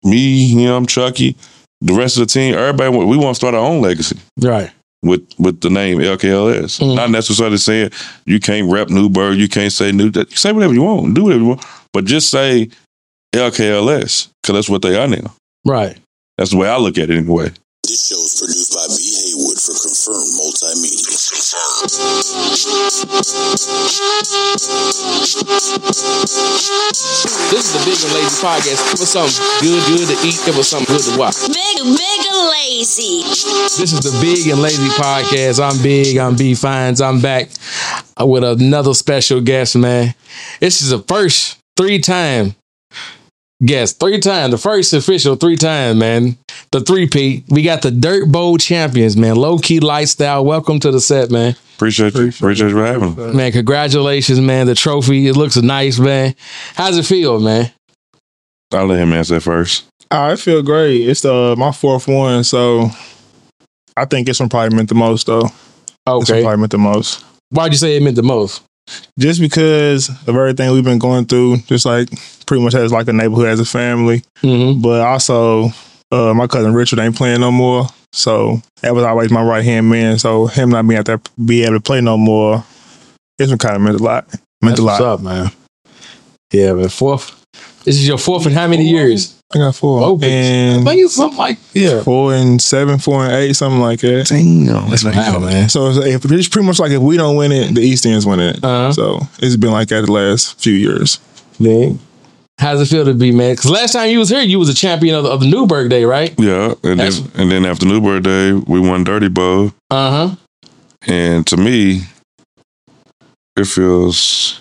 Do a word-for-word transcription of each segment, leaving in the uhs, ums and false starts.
me, him, Chucky, the rest of the team, everybody, we want to start our own legacy. Right. With with the name L K L S. Mm. Not necessarily saying you can't rep Newburgh, you can't say New, say whatever you want, do whatever you want, but just say L K L S, because that's what they are now. Right. That's the way I look at it anyway. This show is produced by B. Haywood for Confirmed Multimedia. This is the Big and Lazy Podcast. It was something good, good to eat. It was something good to watch. Big, big and lazy. This is the Big and Lazy Podcast. I'm Big. I'm B Fines. I'm back with another special guest, man. This is the first three-time guest. Three time. The first official three time, man. The three-peat. We got the Dirt Bowl champions, man. Low Key Lifestyle. Welcome to the set, man. Appreciate you. Appreciate you for having me. Man, congratulations, man. The trophy, it looks nice, man. How's it feel, man? I'll let him answer first. I feel great. It's uh, my fourth one, so I think this one probably meant the most, though. Okay. This one probably meant the most. Why'd you say it meant the most? Just because of everything we've been going through, just like pretty much as like a neighborhood, as a family. Mm-hmm. But also, uh, my cousin Richard ain't playing no more. So that was always my right-hand man. So him not being out there, be able to play no more, it's been kind of meant a lot. Meant That's a lot. What's up, man? Yeah, man. Fourth. This is your fourth in how many years? I got four. Oh, and I think it's something like, yeah. Four and seven, four and eight, something like that. Damn. That's wow, man. So it's, it's pretty much like if we don't win it, the East End's winning it. Uh-huh. So it's been like that the last few years. Man. How's it feel to be, man? Because last time you was here, you was a champion of the, of the Newburgh Day, right? Yeah. And then, and then after Newburgh Day, we won Dirty Bowl. Uh-huh. And to me, it feels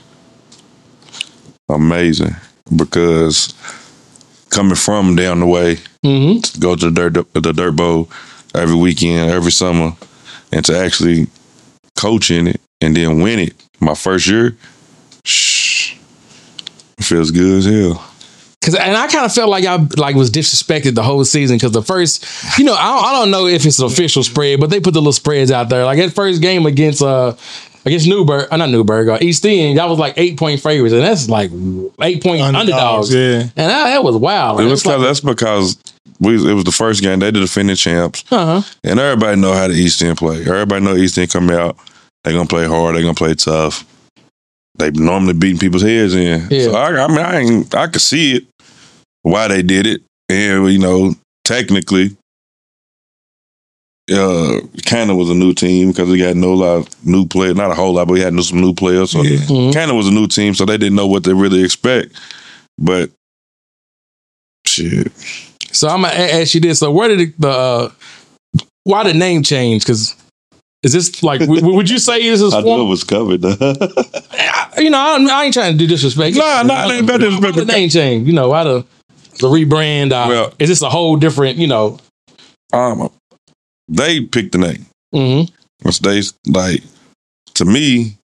amazing because coming from down the way, mm-hmm. to go to the dirt, the dirt bowl every weekend, every summer, and to actually coach in it and then win it my first year, shh, it feels good as hell. Cause, and I kind of felt like I like was disrespected the whole season because the first, you know, I don't, I don't know if it's an official spread, but they put the little spreads out there. Like that first game against uh against Newburgh, uh, not Newburgh, uh, East End, that was like eight point favorites, and that's like eight point underdogs. underdogs. Yeah, and that, that was wild. It was like, that's because we it was the first game. They the defending champs, uh-huh. and everybody know how the East End play. Everybody know East End come out. They gonna play hard. They gonna play tough. They normally beating people's heads in. Yeah. So I, I mean, I ain't, I could see it why they did it, and you know, technically, uh, Cannon was a new team because we got no lot of new players, not a whole lot, but we had some new players. So yeah. mm-hmm. Cannon was a new team, so they didn't know what they really expect. But shit. So I'm gonna ask you this: so where did the uh, why the name change? Because is this like would you say this is? I knew it was covered. You know, I, I ain't trying to do disrespect. No, no, I ain't about disrespect. Why the name change? You know, why the the rebrand? Uh, well, is this a whole different? You know, um, they picked the name. Mm-hmm. They like to me,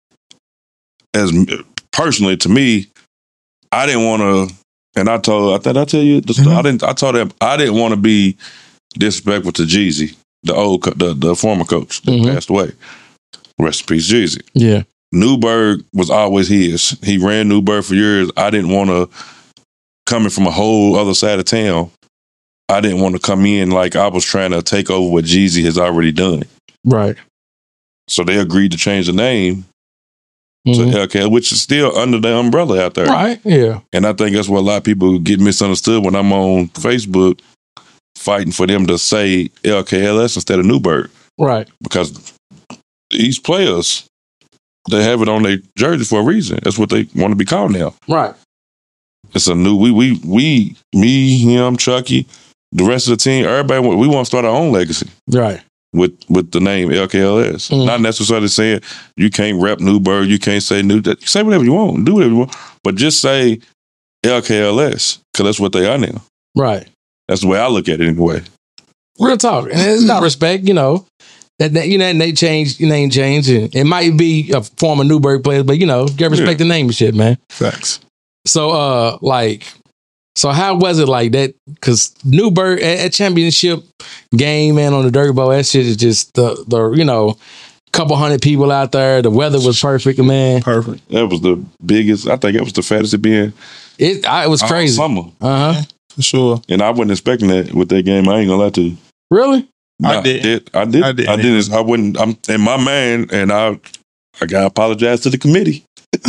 as personally to me, I didn't want to, and I told I thought I tell you the story. Mm-hmm. I didn't. I told them I didn't want to be disrespectful to Jeezy, the old the the former coach that mm-hmm. passed away. Rest in peace, Jeezy. Yeah. Newburgh was always his. He ran Newburgh for years. I didn't want to, coming from a whole other side of town, I didn't want to come in like I was trying to take over what Jeezy has already done. Right. So they agreed to change the name mm-hmm. to L K L, which is still under the umbrella out there. Right, yeah. And I think that's what a lot of people get misunderstood when I'm on Facebook fighting for them to say L K L S instead of Newburgh. Right. Because these players, they have it on their jersey for a reason. That's what they want to be called now. Right. It's a new, we, we, we, me, him, Chucky, the rest of the team, everybody, we want to start our own legacy. Right. With with the name L K L S. Mm. Not necessarily saying you can't rep Newburgh, you can't say New, say whatever you want, do whatever you want, but just say L K L S, because that's what they are now. Right. That's the way I look at it anyway. Real talk. And it's not respect, you know. That, that you know, and they changed name change, and it might be a former Newburgh player, but you know, you gotta respect yeah. the name and shit, man. Facts. So, uh, like, so how was it like that? Because Newburgh at, at championship game, man, on the Dirt Bowl, that shit is just the the you know, couple hundred people out there. The weather was perfect, man. Perfect. That was the biggest. I think it was the fattest it been. It I, it was crazy. Summer. Uh huh. For sure. And I wasn't expecting that with that game. I ain't gonna lie to you. Really? Nah, I did. did. I did. I did. I didn't. I wouldn't. I'm and my man and I. I gotta apologize to the committee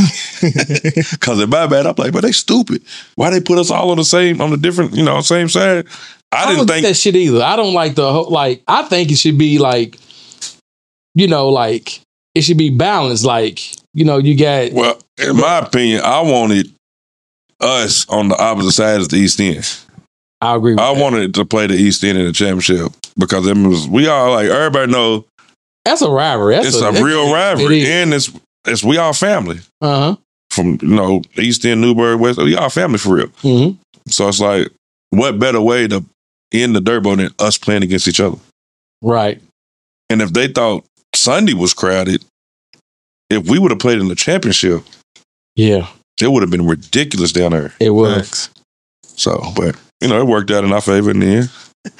because in my bad, I'm like, but they stupid. Why they put us all on the same, on the different, you know, same side? I, I didn't don't think get that shit either. I don't like the whole, like. I think it should be like, you know, like it should be balanced. Like, you know, you got. Well, in my opinion, I wanted us on the opposite side of the East End. I agree. With I that. wanted to play the East End in the championship because it was we all like everybody know That's a rivalry. That's it's a, a real it rivalry, is. and it's it's we all family Uh huh. from you know East End, Newburgh, West. We all family for real. Mm-hmm. So it's like, what better way to end the dirt bowl than us playing against each other? Right. And if they thought Sunday was crowded, if we would have played in the championship, Yeah. it would have been ridiculous down there. It was. Facts. So, but you know, it worked out in our favor in the end.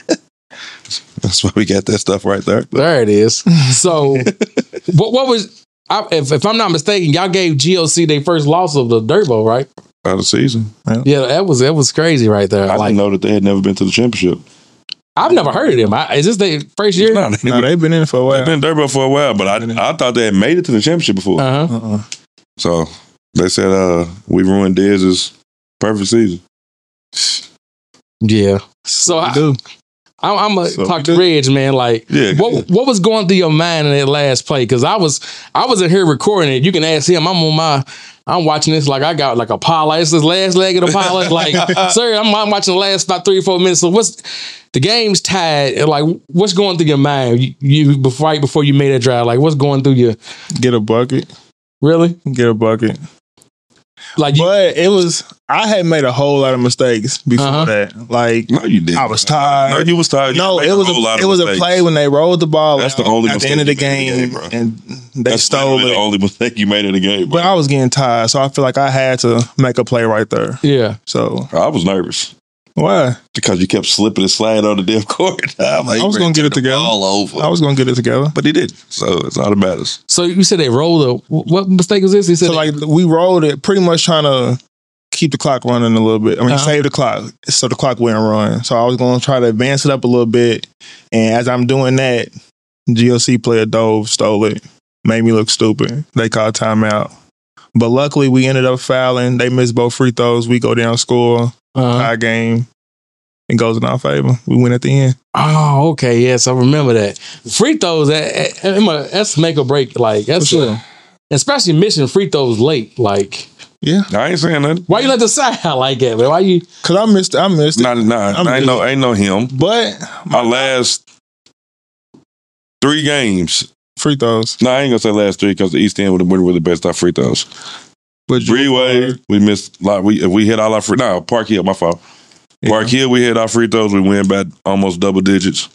That's why we got that stuff right there. There it is. So, what, what was? I, if, if I'm not mistaken, y'all gave G O C their first loss of the Dirt Bowl, right? Out of the season. Yeah, that was that was crazy right there. I like, didn't know that they had never been to the championship. I've never heard of them. I, is this their first year? Nah, they No, they've been in it for a while. They've been dirt bowl for a while, but I I thought they had made it to the championship before. Uh huh. Uh-uh. So they said uh, we ruined Dez's perfect season. Yeah. So We I, do. I, I'm gonna So talk we to do. Reg, man. Like, Yeah. what what was going through your mind in that last play? Because I was I was in here recording it. You can ask him. I'm on my. I'm watching this like I got like a parlay. It's this last leg of the parlay. Like, sir, I'm, I'm watching the last about three or four minutes. So what's the game's tied? and, Like, what's going through your mind? You, you before right before you made that drive. Like, what's going through your Get a bucket. really? Get a bucket. Like, you, But it was, I had made a whole lot of mistakes before Uh-huh. that. Like, No, you didn't. I was tired. No, you was tired. You no, made it was whole a, lot it of was a mistakes. play when they rolled the ball That's out the only at the end of the mistake you made in game, the game, and they That's stole literally it. the only mistake you made in the game. But Bro. I was getting tired, so I feel like I had to make a play right there. yeah. So I was nervous why? because you kept slipping and sliding on the damn court. I'm like, I was you gonna get turn it together. the ball over. I was gonna get it together. But he didn't. So it's all that matters. So you said they rolled a what mistake was this? He said So like we rolled it, pretty much trying to keep the clock running a little bit. I mean, Uh-huh. save the clock so the clock wouldn't run. So I was going to try to advance it up a little bit, and as I'm doing that, G O C player dove, stole it, made me look stupid. They called timeout, but luckily we ended up fouling. They missed both free throws. We go down, score, uh-huh. tie game. It goes in our favor. We win at the end. Oh, okay. Yes, I remember that. Free throws, that, that- that's make or break. Like, that's For sure. especially missing free throws late. Like, Yeah, I ain't saying nothing. why you let the side like that, man? Why you? because I missed. I missed it. Nah, nah, I'm ain't no, ain't no him. But My last three games. free throws. No, I ain't gonna say last three because the East End would have been with the best off free throws. But Breeway, we missed like we if we hit all our free. No, Park Hill, my fault. Yeah. Park Hill, we hit our free throws. We win by almost double digits.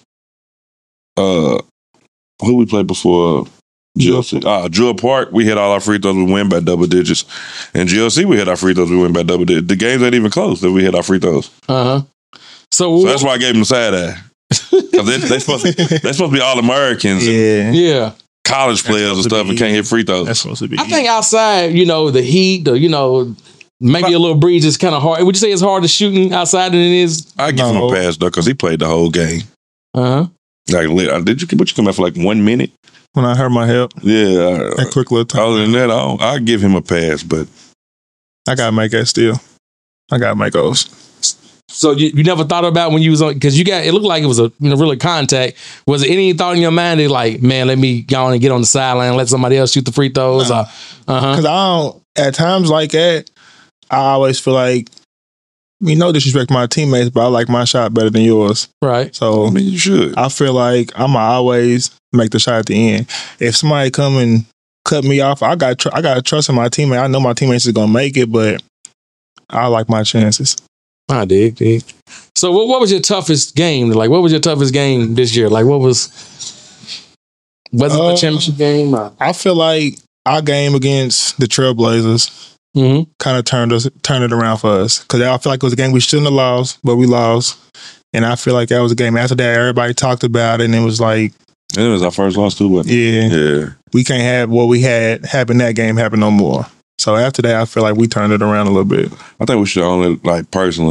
Uh, who we played before? G L C. Ah, Jewel Park, we hit all our free throws. We win by double digits. And G L C, we hit our free throws. We win by double digits. The games ain't even close that we hit our free throws. Uh huh. So, So that's why I gave them the side eye. Because they, they supposed to, they supposed to be all Americans, Yeah, yeah. college players and supposed to stuff, be- and can't hit free throws. that's supposed to be. I think outside, you know, the heat, the you know, maybe a little breeze is kind of hard. Would you say it's harder shooting outside than it is? I give him No. a pass though, because he played the whole game. Uh huh. Like, lit- did you? What you come out for like one minute? when I hurt my hip, Yeah. that quick little time. Other than that, I don't, I give him a pass, but I gotta make that still. I gotta make those. So you, you never thought about when you was on because you got it looked like it was a you know really contact. Was there any thought in your mind that like, man, let me go on and get on the sideline and let somebody else shoot the free throws? No. Uh huh. Because I don't. At times like that, I always feel like, I mean, no disrespect to my teammates, but I like my shot better than yours. Right. So I mean, you should. I feel like I'm always make the shot at the end. If somebody come and cut me off, I got tr- I got to trust in my teammate. I know my teammates is gonna make it, but I like my chances. I dig, dig. So what, what was your toughest game? Like, what was your toughest game this year? Like, what was was it the Uh, championship game? Uh, I feel like our game against the Trailblazers mm-hmm. kind of turned us turned it around for us because I feel like it was a game we shouldn't have lost, but we lost. And I feel like that was a game. After that, everybody talked about it, and it was like, It was our first loss too, wasn't it? yeah, Yeah. we can't have what we had happen that game happen no more. So after that, I feel like we turned it around a little bit. I think we should own it, like, personally.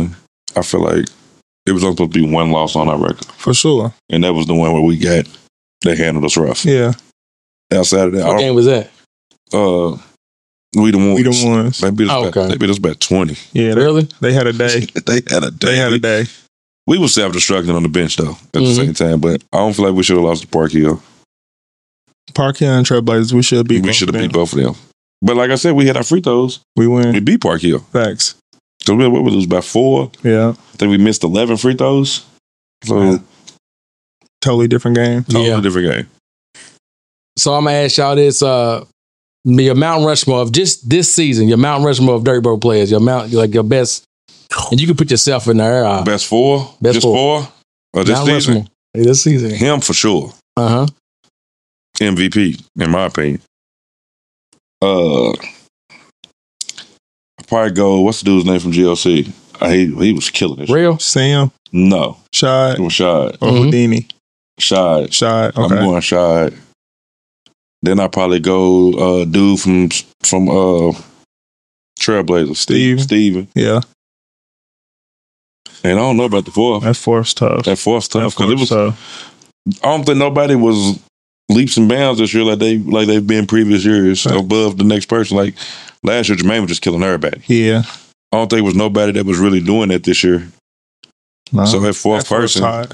I feel like it was only supposed to be one loss on our record. For sure. And that was the one where we got, they handled us rough. Yeah. Outside of that, What game was that? Uh, we the ones. We the ones. They beat us, Oh, about, okay. they beat us about twenty. Yeah. They, Really? they had a day. they had a day. They had a day. We were self-destructing on the bench, though, at Mhm. the same time. But I don't feel like we should have lost to Park Hill. Park Hill and Trailblazers, we should beat We both should have of them. beat both of them. But like I said, we had our free throws. We We win. beat Park Hill. Facts. So we, what was it, about four? Yeah. I think we missed eleven free throws. So, Yeah. Totally different game. totally Yeah. different game. So I'm gonna ask y'all this: uh, your Mount Rushmore of just this season, your Mount Rushmore of Dirty Bro players, your Mount, like your best, and you can put yourself in there. Uh, Best four? Best Just four. four? Or this Mount season? Rushmore. Hey, this season. Him for sure. Uh huh. M V P, in my opinion. Uh, I probably go, what's the dude's name from G L C? Uh, he, he was killing it. Real. Sam, No. Shad, It was Shad. or Mhm. Houdini. Shad. Shad. I'm Okay. going Shad. Then I probably go uh, dude from from uh, Trailblazers, Steve. Steven. Steven. Yeah. And I don't know about the fourth. That fourth's tough. That fourth's That tough because it fourth's was. tough. I don't think nobody was leaps and bounds this year like they like they've been previous years Right. above the next person. Like last year, Jermaine was just killing everybody. Yeah. I don't think it was nobody that was really doing that this year. No. So that fourth That fourth's person, hard.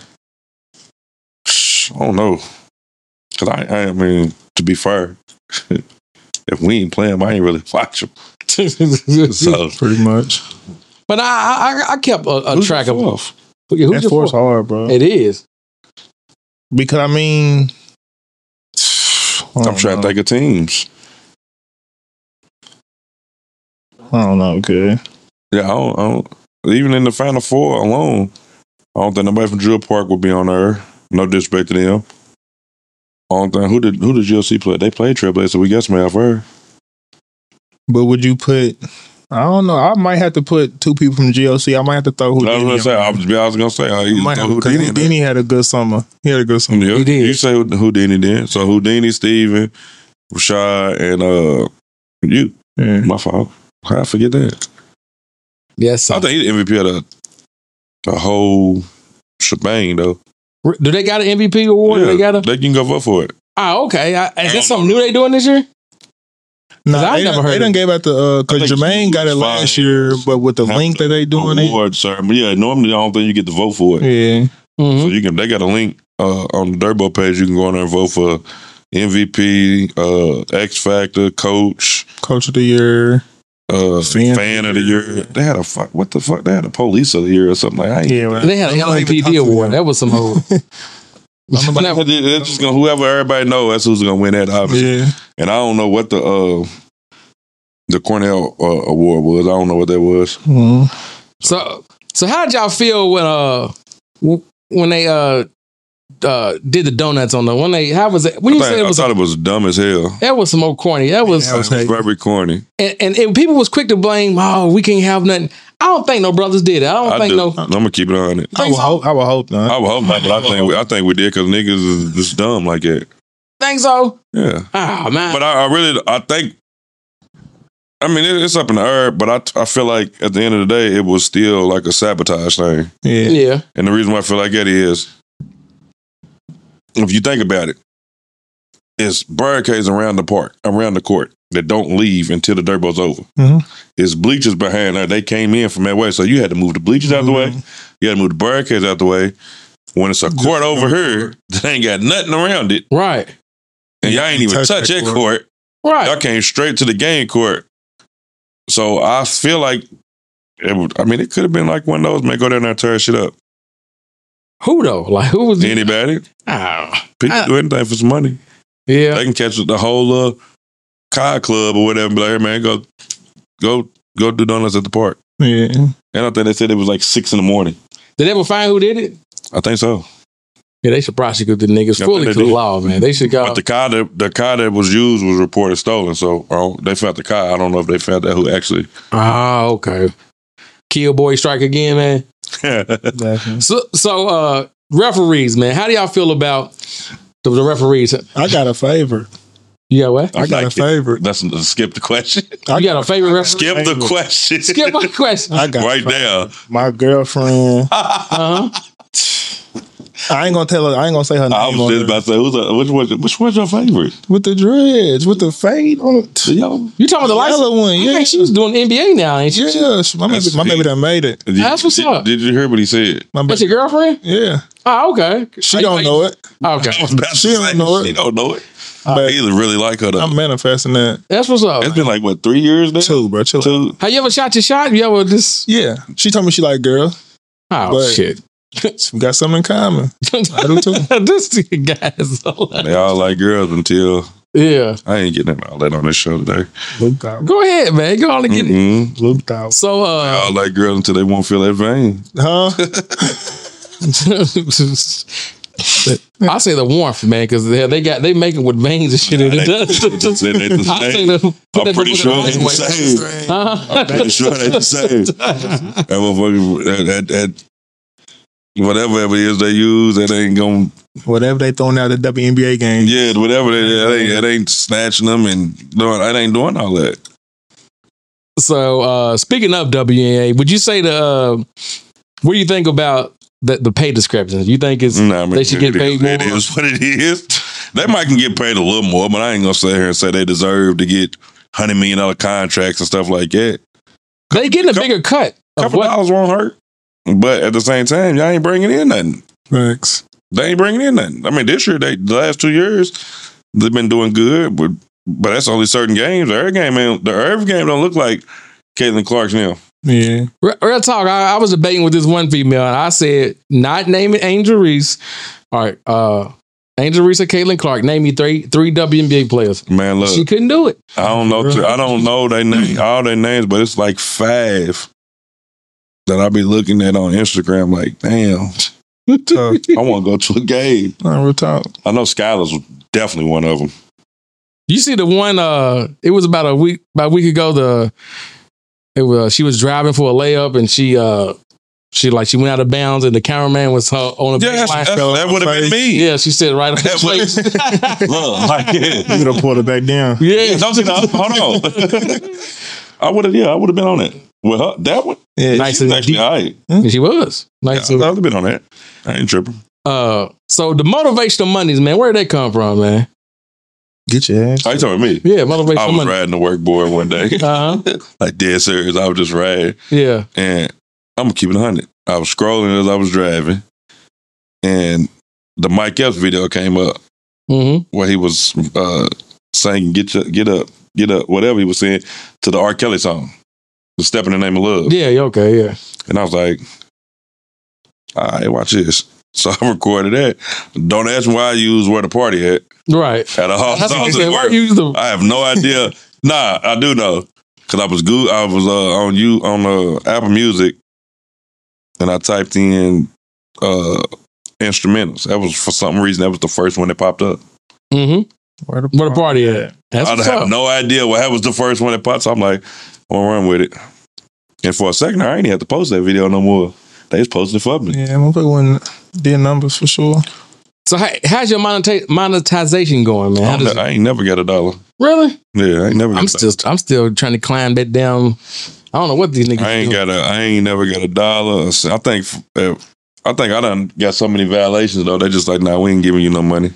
I don't know. Cause I, I mean, to be fair, if we ain't playing, I ain't really watch them. So Pretty much. But I, I, I kept a, a who's track your of fourth? Who- who's That your fourth's fourth? hard, bro. It is. Because, I mean, I I'm don't trying know. to think of teams. I don't know, okay. Yeah, I don't, I don't. Even in the Final Four alone, I don't think nobody from Drill Park would be on there. No disrespect to them. I don't think who did who did G L C play? They played Trailblazers, so we got somebody off her. But would you put, I don't know, I might have to put two people from G L C. I might have to throw I was Houdini. gonna say, I was, I was gonna say, I I might have, because Houdini. in there. Houdini had a good summer. He had a good summer. Yeah, He did. You say Houdini then. So Houdini, Steven, Rashad, and uh, you. Yeah. My fault. How I forget that? Yes. I think he's the M V P of the, the whole shebang, though. Do they got an M V P award? Yeah, They got a. they can go vote for it. Oh, okay. I, is I that don't something know. new they doing this year? No, I've they never done, heard They of done it. gave out the, uh, I because think Jermaine got it last fine. year, but with the Have link that they doing it. award ceremony. Yeah, normally I don't think you get to vote for it. Yeah. Mm-hmm. So you can. They got a link uh, on the Durbo page. You can go on there and vote for M V P, uh, X Factor, Coach, Coach of the year. uh, Fan fan, of the year. They had a fuck. What the fuck? They had a police of the year or something like. I ain't, Yeah. They had an I'm not L M even P D talking to award. them. That was some whole. Now, They're just gonna, whoever everybody knows, that's who's gonna win that. Obviously, Yeah. and I don't know what the uh, the Cornell uh, award was. I don't know what that was. Mhm. so, so how did y'all feel when uh w- when they uh uh did the donuts on the when they how was it when you I, said think- it I was thought it was dumb as hell. that was some old corny that was Yeah, that was It was very corny. and, and and people was quick to blame oh we can't have nothing. I don't think no brothers did it. I don't I think do. no. I'm gonna keep it on it. I would hope. I would hope not. I would hope not, but I think we, I think we did because niggas is just dumb like that. Think so? Yeah, Oh man. but I, I really I think. I mean, it, it's up in the air, but I I feel like at the end of the day, it was still like a sabotage thing. Yeah. yeah. And the reason why I feel like that is, if you think about it, it's barricades around the park, around the court that don't leave until the dirt ball's over. Mhm. It's bleachers behind there. They came in from that way, so you had to move the bleachers out the way. Mhm. You had to move the barricades out the way. When it's a court over here that ain't got nothing around it, Right. and y'all ain't even touch, Touch that that court. Right. Y'all came straight to the game court. So I feel like, it would, I mean, it could have been like one of those, man, go down there and tear shit up. Who though? Like who was Anybody? Oh, People I- do anything for some money. yeah. They can catch the whole uh, car club or whatever and be like, hey, man, go, go, go do donuts at the park. Yeah. And I think they said it was like six in the morning. Did they ever find who did it? I think so. Yeah, they should prosecute the niggas Yeah, fully they to the did. law, man. They should go. But the car that the car that was used was reported stolen. So uh, they found the car. I don't know if they found out who actually. Oh, okay. Kill boy strike again, man. Definitely. So, so uh, referees, man, how do y'all feel about the, the referees? I got a favorite. Yeah, what? I got Like a favorite. That's skip the question. You got a favorite referee? Skip the Favorite. question. Skip my question. I got right a favorite. there. My girlfriend. Uh-huh. I ain't gonna tell her. I ain't gonna say her name. I was on just there. about to say, who's a, which one's which one's your favorite? With the dreads, with the fade on it. Yo, You talking about the license? Yellow one, I yeah. think she was doing N B A now, ain't she? Yeah, she- my baby, my baby done made it. did, That's what's did, up. Did you hear what he said? My That's baby, your girlfriend? yeah, Oh, okay. she don't know it. Okay. I was about to She don't say, know it. She don't know it. But He really like her though. I'm manifesting that That's what's up. It's been like what three years now. too, bro. Chill out. Two. Have you ever shot your shot? You ever just Yeah, she told me she like girl. oh But- shit. We got something in common. I do too. This guy is so They all like girls until yeah. I ain't getting all that on this show today. Looked out. Go ahead, man. Go on and get it. Mm-hmm. Looked out. So They uh all like girls until they won't feel that vein. Huh? I say the warmth, man, because they, they got they make it with veins and shit. in it. They- they say they the I same. say the, put I'm that pretty motherfucker sure the they right the way. same. Uh-huh. I'm pretty sure they the same. That motherfucker, that, that, that whatever it is they use, that ain't gonna. Whatever they throwing out the W N B A game. Yeah, whatever they, that ain't, that ain't snatching them and doing. That ain't doing all that. So uh speaking of W N A, would you say the uh, what do you think about the, the pay discrepancies? You think it's Nah, I mean, they should get it paid is- more? It is what it is. They might can get paid a little more, but I ain't gonna sit here and say they deserve to get hundred million dollar contracts and stuff like that. They getting a couple- bigger cut A of couple what? dollars won't hurt, but at the same time, y'all ain't bringing in nothing. Thanks. They ain't bringing in nothing. I mean, this year, they the last two years, they've been doing good, but but that's only certain games. Every game, ain't- the every game don't look like Caitlin Clark's now. Yeah. Real, real talk. I, I was debating with this one female, and I said, not naming Angel Reese. All right, uh, Angel Reese or Caitlin Clark. Name me three three W N B A players. Man, look, She couldn't do it. I don't know. I don't know they name all their names, but it's like five that I be looking at on Instagram. Like, damn, Tough. I want to go to a game. Nah, real talk. I know Skylar's was definitely one of them. You see the one? Uh, it was about a week about a week ago. The it was she was driving for a layup, and she uh she like she went out of bounds, and the cameraman was her on the Yeah, that's, baseline. that's, that would have been me. Yeah, she said right on That his face. Look, like yeah. You gonna pull it back down. Yeah, Don't you know? Hold on. I would have. Yeah, I would have been on it. With her, that one. Yeah. nice She's and actually deep. all right. And she was nice. Yeah, and- I would have been on that. I ain't tripping. Uh, so the motivational monies, man, where did they come from, man? Get your ass. Are you talking me? Yeah, I motivational was money. riding the work board one day. Uh huh. Like dead serious. I was just riding. Yeah. And I'm gonna keep it a hundred. I was scrolling as I was driving, and the Mike Epps video came up Mm-hmm. where he was uh, saying "Get your, get up, get up," whatever he was saying to the R. Kelly song, "The Step in the Name of Love." Yeah. yeah, Okay. Yeah. And I was like, "All right, watch this." So I recorded that. Don't ask me why I used "Where the Party At" Right. at all That's what I songs said. at Why work. use the I have no idea. Nah, I do know because I was good. I was uh, on you on uh, Apple Music, and I typed in uh, instrumentals. That was for some reason that was the first one that popped up. mm-hmm. Where the, Where the party at? That's I what's have up. no idea what that was the first one that popped. So I'm like, I'm gonna run with it. And for a second, I ain't even have to post that video no more. They just posted it for me. Yeah, motherfucker wouldn't did numbers for sure. So how, how's your moneta- monetization going, man? How I'm does ne- I ain't never got a dollar. really? Yeah, I ain't never. Got I'm a still I'm still trying to climb that down. I don't know what these niggas. I ain't do. got a. I ain't never got a dollar. I think. Uh, I think I done got so many violations though. They just like, nah, we ain't giving you no money.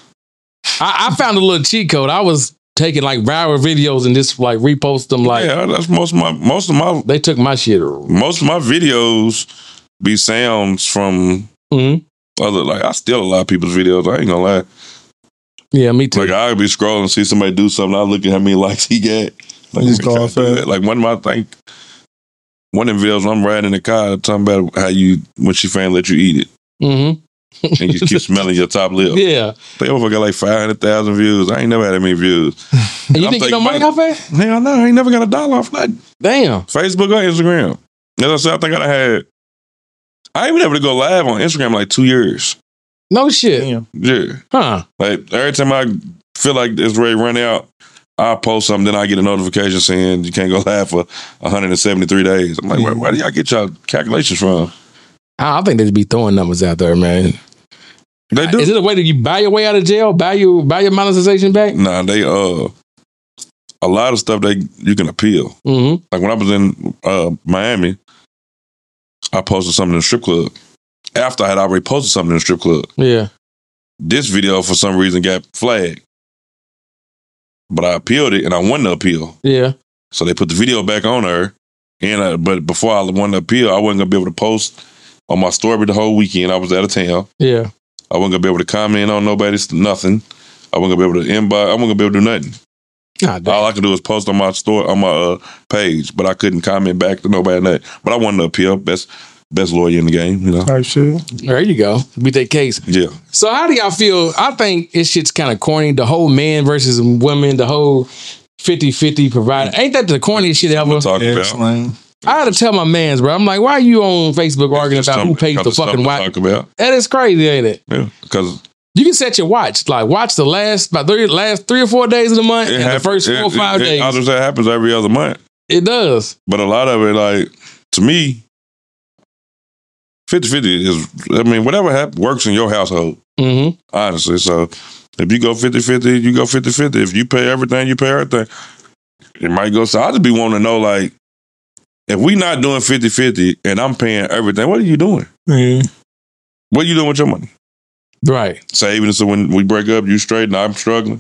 I, I found a little cheat code. I was taking like viral videos and just like repost them. Like yeah, that's most of my most of my they took my shit. most of my videos be sounds from Mhm. other. Like I steal a lot of people's videos. I ain't gonna lie. Yeah, me too. Like I'll be scrolling, see somebody do something. I look at how many likes he got. Like, Just let me go try off to do that. that. Like one of my think one of them videos when I'm riding in the car talking about how you when she finally let you eat it Mm-hmm. and you keep smelling your top lip. Yeah. They over got like five hundred thousand views. I ain't never had that many views. And you I'm think you no thinking money about- off that? Hell no, I ain't never got a dollar off that. Damn. Facebook or Instagram. As I said, I think I had. I ain't been able to go live on Instagram like two years. No shit. Damn. Yeah, Huh. like every time I feel like it's ready to run out, I post something, then I get a notification saying you can't go live for one hundred seventy-three days. I'm like, where, where do y'all get y'all calculations from? I I think they'd be throwing numbers out there, man. They do. Is it a way that you buy your way out of jail? Buy your buy your monetization back? Nah, they uh, a lot of stuff they you can appeal. Mm-hmm. Like when I was in uh Miami, I posted something in the strip club. After I had already posted something in the strip club. Yeah. This video for some reason got flagged, but I appealed it and I won the appeal. Yeah. So they put the video back on her, and uh, but before I won the appeal, I wasn't gonna be able to post on my story the whole weekend. I was out of town. Yeah. I wasn't gonna be able to comment on nobody's nothing. I wasn't gonna be able to inbox. I wasn't gonna be able to do nothing. God, all I could do was post on my store on my uh, page, but I couldn't comment back to nobody. Nothing. But I won the appeal. Best best lawyer in the game, you know. Type shit. There you go. Beat that case. Yeah. So how do y'all feel? I think this shit's kind of corny. The whole man versus women, the whole fifty-fifty provider. Ain't that the corniest shit ever? Talk Yeah, about. slang. I had to tell my mans, bro. I'm like, why are you on Facebook arguing Just about who something- pays the just something fucking to watch? talk about. That is crazy, ain't it? Yeah, because You can set your watch. Like, watch the last about three, last three or four days of the month it and happens, the first four it, or five it, days. It, I just say it happens every other month, It does. but a lot of it, like to me, fifty-fifty is. I mean, whatever hap- works in your household. Mm-hmm. Honestly, so if you go fifty-fifty, you go fifty-fifty. If you pay everything, you pay everything. It might go. So I just be wanting to know, like, if we not doing fifty-fifty and I'm paying everything, what are you doing? Yeah. What are you doing with your money? Right. Saving so when we break up, you straight and I'm struggling.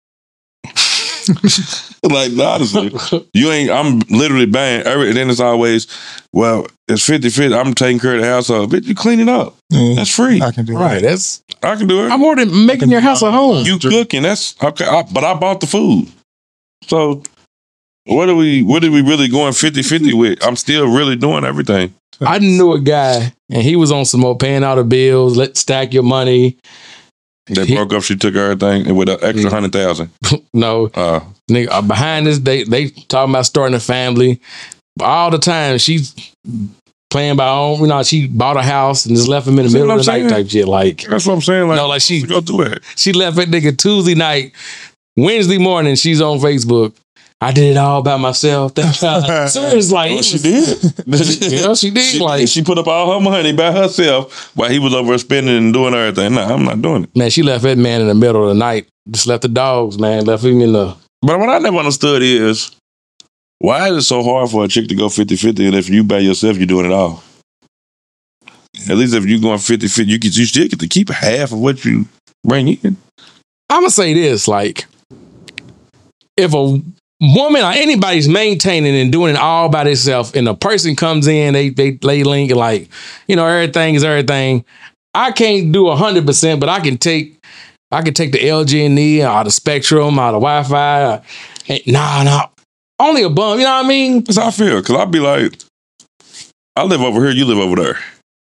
Like, honestly, you ain't, I'm literally buying every, and then it's always, well, it's fifty-fifty. I'm taking care of the household. Bitch, you clean it up. Yeah. That's free. I can do Right. that. That's I can do it. I'm more than making your house a home. You cooking, that's okay. I, but I bought the food. So what are we what are we really going fifty-fifty with? I'm still really doing everything. I knew a guy and he was on some more paying all the bills, let stack your money. They He- broke up, she took everything with an extra hundred thousand. No, Uh nigga, uh, behind this, they they talking about starting a family. All the time, she's playing by own. You know, she bought a house and just left him in the See middle what of the I'm night saying? type shit. Like, that's what I'm saying. Like, no, like she go do it. she left that nigga Tuesday night, Wednesday morning. She's on Facebook. I did it all by myself. That's how. So it's like, Well, she did. you know, she did. She, like, she put up all her money by herself while he was over spending and doing everything. Nah, I'm not doing it. man, she left that man in the middle of the night. Just left the dogs, man. Left him in the. But what I never understood is, why is it so hard for a chick to go fifty-fifty and if you by yourself, you're doing it all? At least if you're going fifty-fifty, you, get, you still get to keep half of what you bring in. I'm gonna say this: like, if a woman or anybody's maintaining and doing it all by themselves, and a person comes in, they they lay link and like, you know, everything is everything. I can't do a hundred percent, but I can take, I can take the L G and E or the Spectrum or the Wi-Fi. Or, nah, nah, only a bum. You know what I mean? That's how I feel. Because I'll be like, I live over here, you live over there.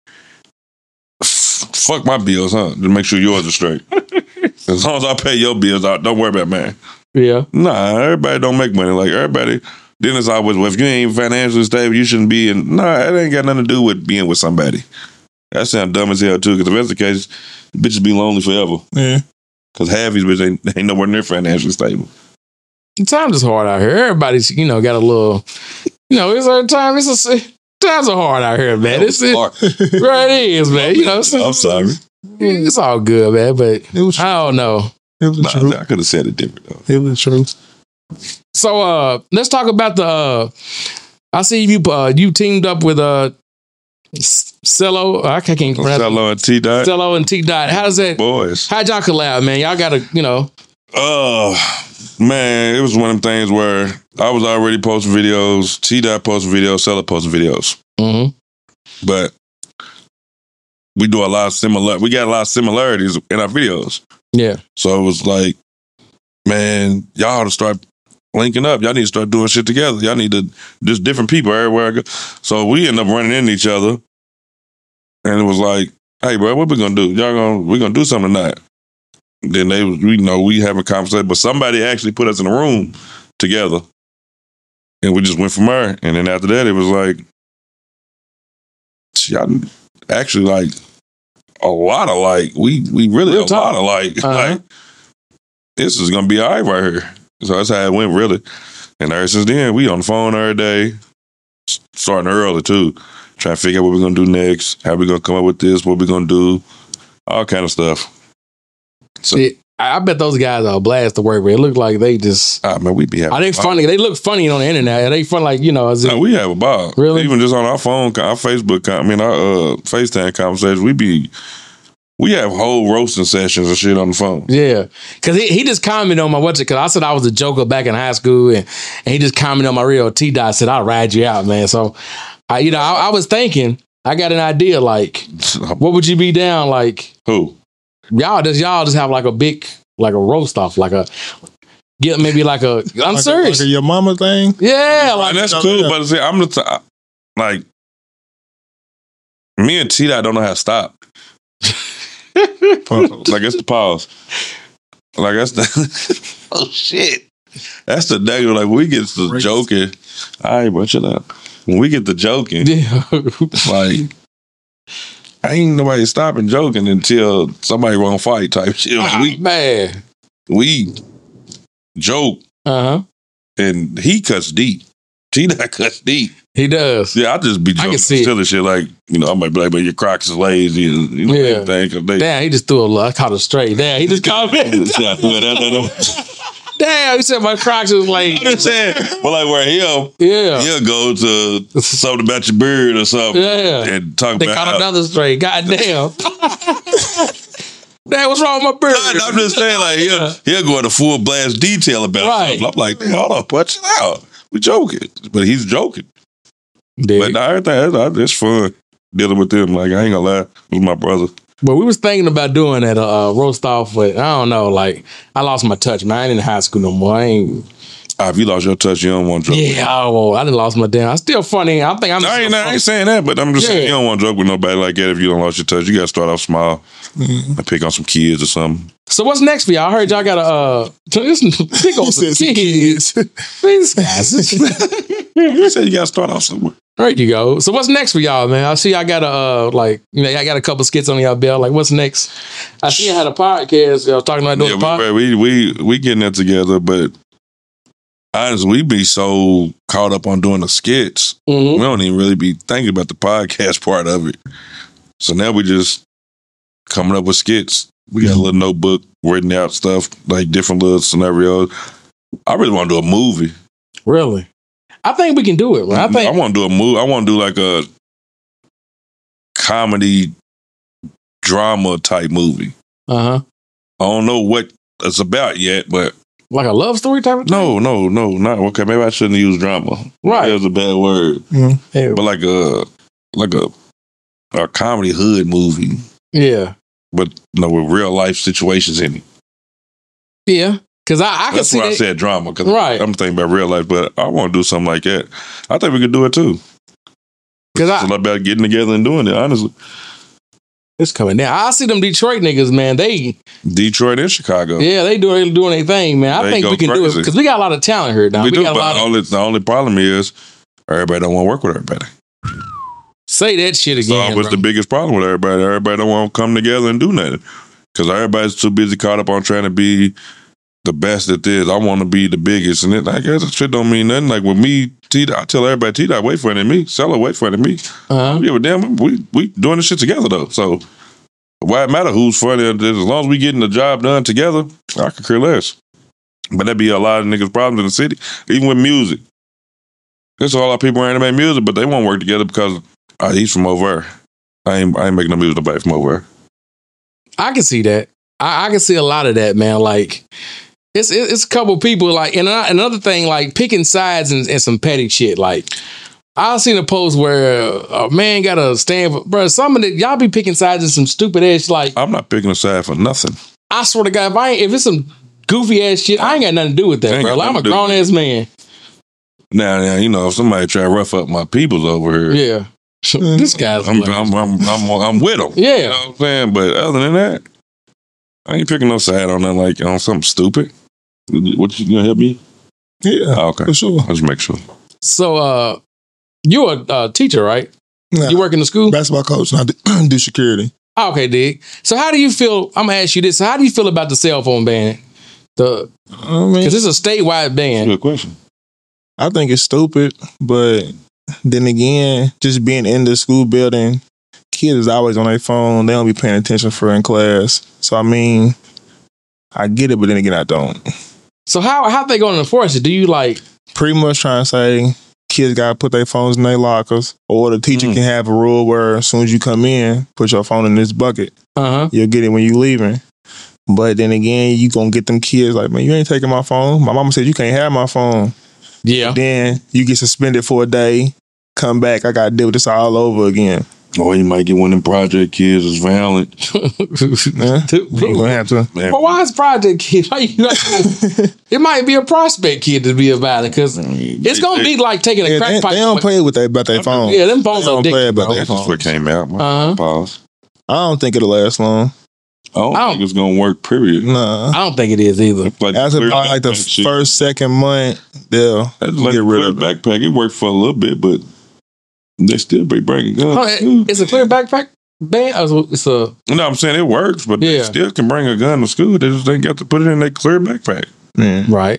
F- Fuck my bills, huh? To make sure yours are straight. As long as I pay your bills, I, don't worry about mine. Yeah. Nah, everybody don't make money. Like, everybody, then it's always, well, if you ain't financially stable, you shouldn't be in. Nah, it ain't got nothing to do with being with somebody. That sounds dumb as hell, too, because if that's the case, bitches be lonely forever. Yeah. Because half these bitches ain't, ain't nowhere near financially stable. Times is hard out here. Everybody's, you know, got a little, you know, it's our time. It's a times are hard out here, man. It's it, right. It is, man. You know, it's, I'm sorry. it's all good, man. But It was I don't know. it was Nah, true. I could have said it different, though. It was true. So uh let's talk about the uh I see you uh you teamed up with uh Cello. I can't pronounce it. Cello and T-Dot. Cello and T Dot. How's that? Boys. How'd y'all collab, man? Y'all gotta, you know. Oh, man, it was one of them things where I was already posting videos, T-Dot posting videos, Cello posting videos. Mm-hmm. But we do a lot of similar, we got a lot of similarities in our videos. Yeah. So it was like, man, y'all ought to start linking up. Y'all need to start doing shit together. Y'all need to, just different people everywhere I go. So we end up running into each other. And it was like, hey, bro, what we gonna do? Y'all gonna, we gonna do something tonight. Then they, we know we have a conversation, but somebody actually put us in a room together. And we just went from there. And then after that, it was like, y'all actually like a lot of like, we, we really Real a talk. lot of like, Uh-huh. like, this is gonna be all right right here. So that's how it went, really. And ever since then, we on the phone every day, s- starting early too, trying to figure out what we're gonna do next, how we gonna come up with this, what we gonna do. all kind of stuff. So, See, I bet those guys are a blast to work with. It look like they just. ah, man, we be having. Are they funny? They look funny on the internet. Are they fun? Like, you know, is it, No, we have a ball. Really? Even just on our phone, our Facebook, I mean, our uh, FaceTime conversations, we be, we have whole roasting sessions and shit on the phone. yeah. Because he, he just commented on my what's it? Because I said I was a joker back in high school, and, and he just commented on my real T Dot. Said I'll ride you out, man. So, I, you know, I, I was thinking, I got an idea. Like, what would you be down? Like, Who? y'all just y'all just have like a big like a roast off, like a get maybe like a. I'm like serious. A, like a your mama thing. Yeah, like And that's cool, but see, I'm the t- like, me and T Dot don't know how to stop. Like, it's the pause. Like, that's the oh shit. That's the negative. Like, when we get to joking, all right, bro, chill out. When we get to joking, yeah. like, ain't nobody stopping joking until somebody won't fight type shit. Like, we man. we joke Uh huh. and he cuts deep. T Dot cuts deep. He does. Yeah, I just be I joking, can see it. silly shit like, you know, I might be like, but your Crocs is lazy and you know Yeah. everything. 'Cause they, Damn, he just threw a look. I caught it straight. Damn, he just caught me. Damn, he said my Crocs was like. I'm just saying, but like where he'll Yeah. he'll go to something about your beard or something, Yeah. and talk They about. caught another straight. God damn. Damn, what's wrong with my bird? No, I'm just saying, like he'll he'll go into full blast detail about Right. something. I'm like, "Damn, hold on, put it out. We joking, but he's joking. Dig. But nah, everything that's, that's fun dealing with them. Like I ain't gonna lie, he was my brother. But we was thinking about doing that uh, roast off, but I don't know. Like, I lost my touch, man. I ain't in high school no more. I ain't. Ah, if you lost your touch, you don't want to joke. Yeah, oh, I didn't lost my damn. I'm still funny. I think I'm. I ain't, I ain't saying that, but I'm just saying Yeah. you don't want to joke with nobody like that if you don't lost your touch. You got to start off small Mm-hmm. and pick on some kids or something. So what's next for y'all? I heard y'all got a uh, this pick on some Said some kids. These guys. You said you got to start off somewhere. There you go. So what's next for y'all, man? I see I got a uh, like you know I got a couple skits on y'all belt. Like what's next? I see you had a podcast. I was talking about doing Yeah, a podcast. we, we we we getting that together, but honestly, we be so caught up on doing the skits, Mhm. we don't even really be thinking about the podcast part of it. So now we just coming up with skits. We got a little notebook written out stuff like different little scenarios. I really want to do a movie. Really? I think we can do it, man. I I think want to do a movie. I want to do like a comedy drama type movie. uh huh. I don't know what it's about yet, but Like a love story type of thing? no, no, no, not okay. Maybe I shouldn't use drama. Right. That was a bad word. Yeah. But like a like a a comedy hood movie, Yeah. but you know, with real life situations in it. Yeah. Cause I, I can That's see why I that. said drama, because Right. I'm thinking about real life, but I want to do something like that. I think we could do it too. Cause It's a I, lot about getting together and doing it, honestly. it's coming down. I see them Detroit niggas, man. They Detroit and Chicago. yeah, they doing doing their thing, man. I They think go we can do it crazy. because we got a lot of talent here now. we We, do, got a but lot the of only, the only problem is everybody don't want to work with everybody. say that shit So again. what's bro. the biggest problem with everybody? Everybody don't want to come together and do nothing because everybody's too busy caught up on trying to be the best at this. I want to be the biggest, and it, I guess that shit don't mean nothing. Like with me, T, I tell everybody, T, Dot way further than me. Seller way further than me. I Uh-huh. don't give a damn. We we doing this shit together though. So why it matter who's funny? As long as we getting the job done together, I could care less. But that be a lot of niggas' problems in the city, even with music. There's a lot of people around to make music, but they won't work together because uh, he's from over there. I ain't I ain't making no music nobody from over there. I can see that. I, I can see a lot of that, man. Like it's it- it's a couple people like, and I- another thing like picking sides and, and some petty shit. Like I seen a post where a man got to stand for, bro. Some of the y'all be picking sides and some stupid ass. Like I'm not picking a side for nothing. I swear to God, if I ain't, if it's some goofy ass shit, I ain't got nothing to do with that, Ain't bro. got Like, I'm a nothing to do grown with ass man. Now, now, you know, if somebody try to rough up my peoples over here, Yeah, this guy's I'm, like- I'm, I'm, I'm, I'm with them. Yeah. You know what I'm saying? But other than that, I ain't picking no side on nothing like on something stupid. What you gonna help me? Yeah, Oh, okay. for sure. I'll just make sure. So, uh, you a uh, teacher, right? Nah, You work in the school? basketball coach, and I do, do security. Oh, okay, dig. So, how do you feel? I'm gonna ask you this. So how do you feel about the cell phone ban? The I mean, because it's a statewide ban. Good question. I think it's stupid, but then again, just being in the school building kids is always on their phone. They don't be paying attention for in class. So, I mean, I get it, but then again, I don't. So how how they going to enforce it? Do you like... Pretty much trying to say kids got to put their phones in their lockers, or the teacher Mm. can have a rule where as soon as you come in, put your phone in this bucket. Uh-huh. You'll get it when you leaving. But then again, you going to get them kids like, man, you ain't taking my phone. My mama said you can't have my phone. Yeah. Then you get suspended for a day, come back, I got to deal with this all over again. Or you might get one of them project kids that's violent. Yeah, you gonna have to. Man, Well, why is project kid? Why you it might be a prospect kid to be about it because it's gonna be like taking a Yeah, crack they, pipe. they don't play with their about their phone. Yeah, them phones They are don't play addictive, about bro. their that's what phone. came out. My Uh-huh. pause. I don't think it'll last long. I don't, I don't- think it's gonna work. Period. Nah. I don't think it is either. Like As clear about like the backpack shit. first, second month, they'll That's like get a rid clear of it. backpack. It worked for a little bit, but they still be bringing guns. Oh, it- it's a clear backpack ban. Oh, it's a No, I'm saying it works, but they Yeah. still can bring a gun to school. They just ain't got to put it in their clear backpack. Man. right.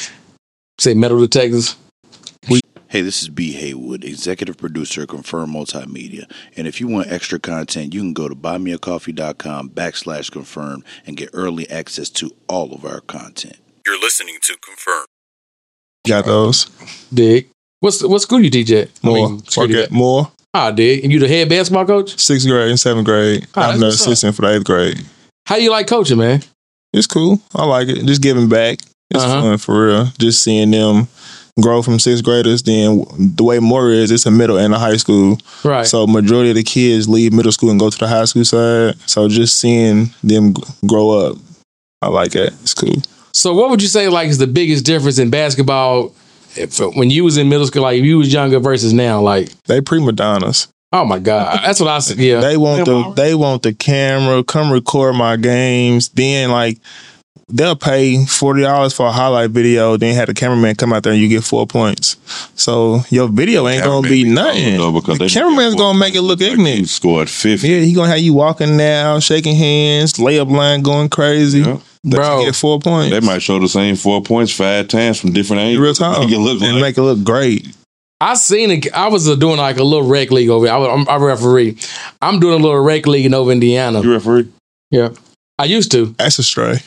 Say metal detectors. Hey, this is B. Haywood, executive producer of Confirm Multimedia. And if you want extra content, you can go to buymeacoffee.com backslash confirm and get early access to all of our content. You're listening to Confirm. Got those. Dig. What's what school you teach at? I More. mean, security Okay, at? more. Ah, dig. And you the head basketball coach? Sixth grade and seventh grade. Oh, I'm that's the what's up. assistant for the eighth grade. How you like coaching, man? It's cool. I like it. Just giving back. It's Uh-huh. fun for real. Just seeing them grow from sixth graders. Then the way more is, it's a middle and a high school. Right. So majority of the kids leave middle school and go to the high school side. So just seeing them g- grow up, I like that. It's cool. So what would you say like is the biggest difference in basketball if, when you was in middle school, like if you was younger versus now? Like, They prima donnas. oh my God. That's what I said. Yeah. They want the they want the camera, come record my games. Then like they'll pay forty dollars for a highlight video, then have the cameraman come out there and you get four points. So your video ain't gonna be nothing. No, because The they- cameraman's gonna make it look Like, ignorant. he scored fifty. Yeah, he gonna have you walking down, shaking hands, layup line going crazy. Yeah. Bro. To get four points. They might show the same four points five times from different angles. real time Make it look and like make it look great. I seen it. I was uh, doing like a little rec league over here. I, was- I'm, I referee. I'm doing a little rec league in over Indiana. you referee. Yeah. I used to. That's a stray.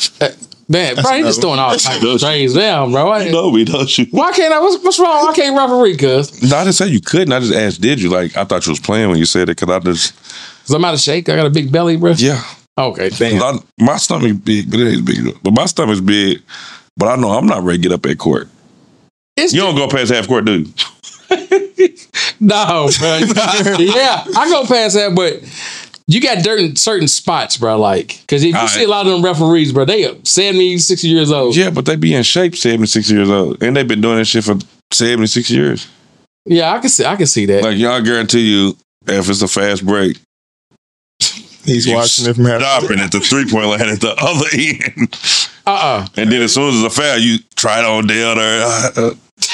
Man, bro, he just another throwing all That's types another- of trades down, bro. I- You know me, don't you? Why can't I? What's, what's wrong? Why can't referee? Cuz No, I didn't say you couldn't. I just asked, did you? Like, I thought you was playing when you said it because I just, Cause I'm out of shape. I got a big belly, bro. yeah. Okay, damn. 'Cause I, my stomach big, but it ain't big. But my stomach's big, but I know I'm not ready to get up at court. It's You don't go past half court, do you? no, bro. Yeah, I go past that, but you got certain certain spots, bro. Like, cause if you All see right. a lot of them referees, bro, they are seventy, sixty years old. Yeah, but they be in shape seventy-six years old. And they've been doing this shit for seventy-six years. Yeah, I can see. I can see that. Like, y'all guarantee you, if it's a fast break, He's you watching it from half. stopping at the three-point line at the other end. Uh uh And then as soon as it's a foul, you try it on down there. Uh,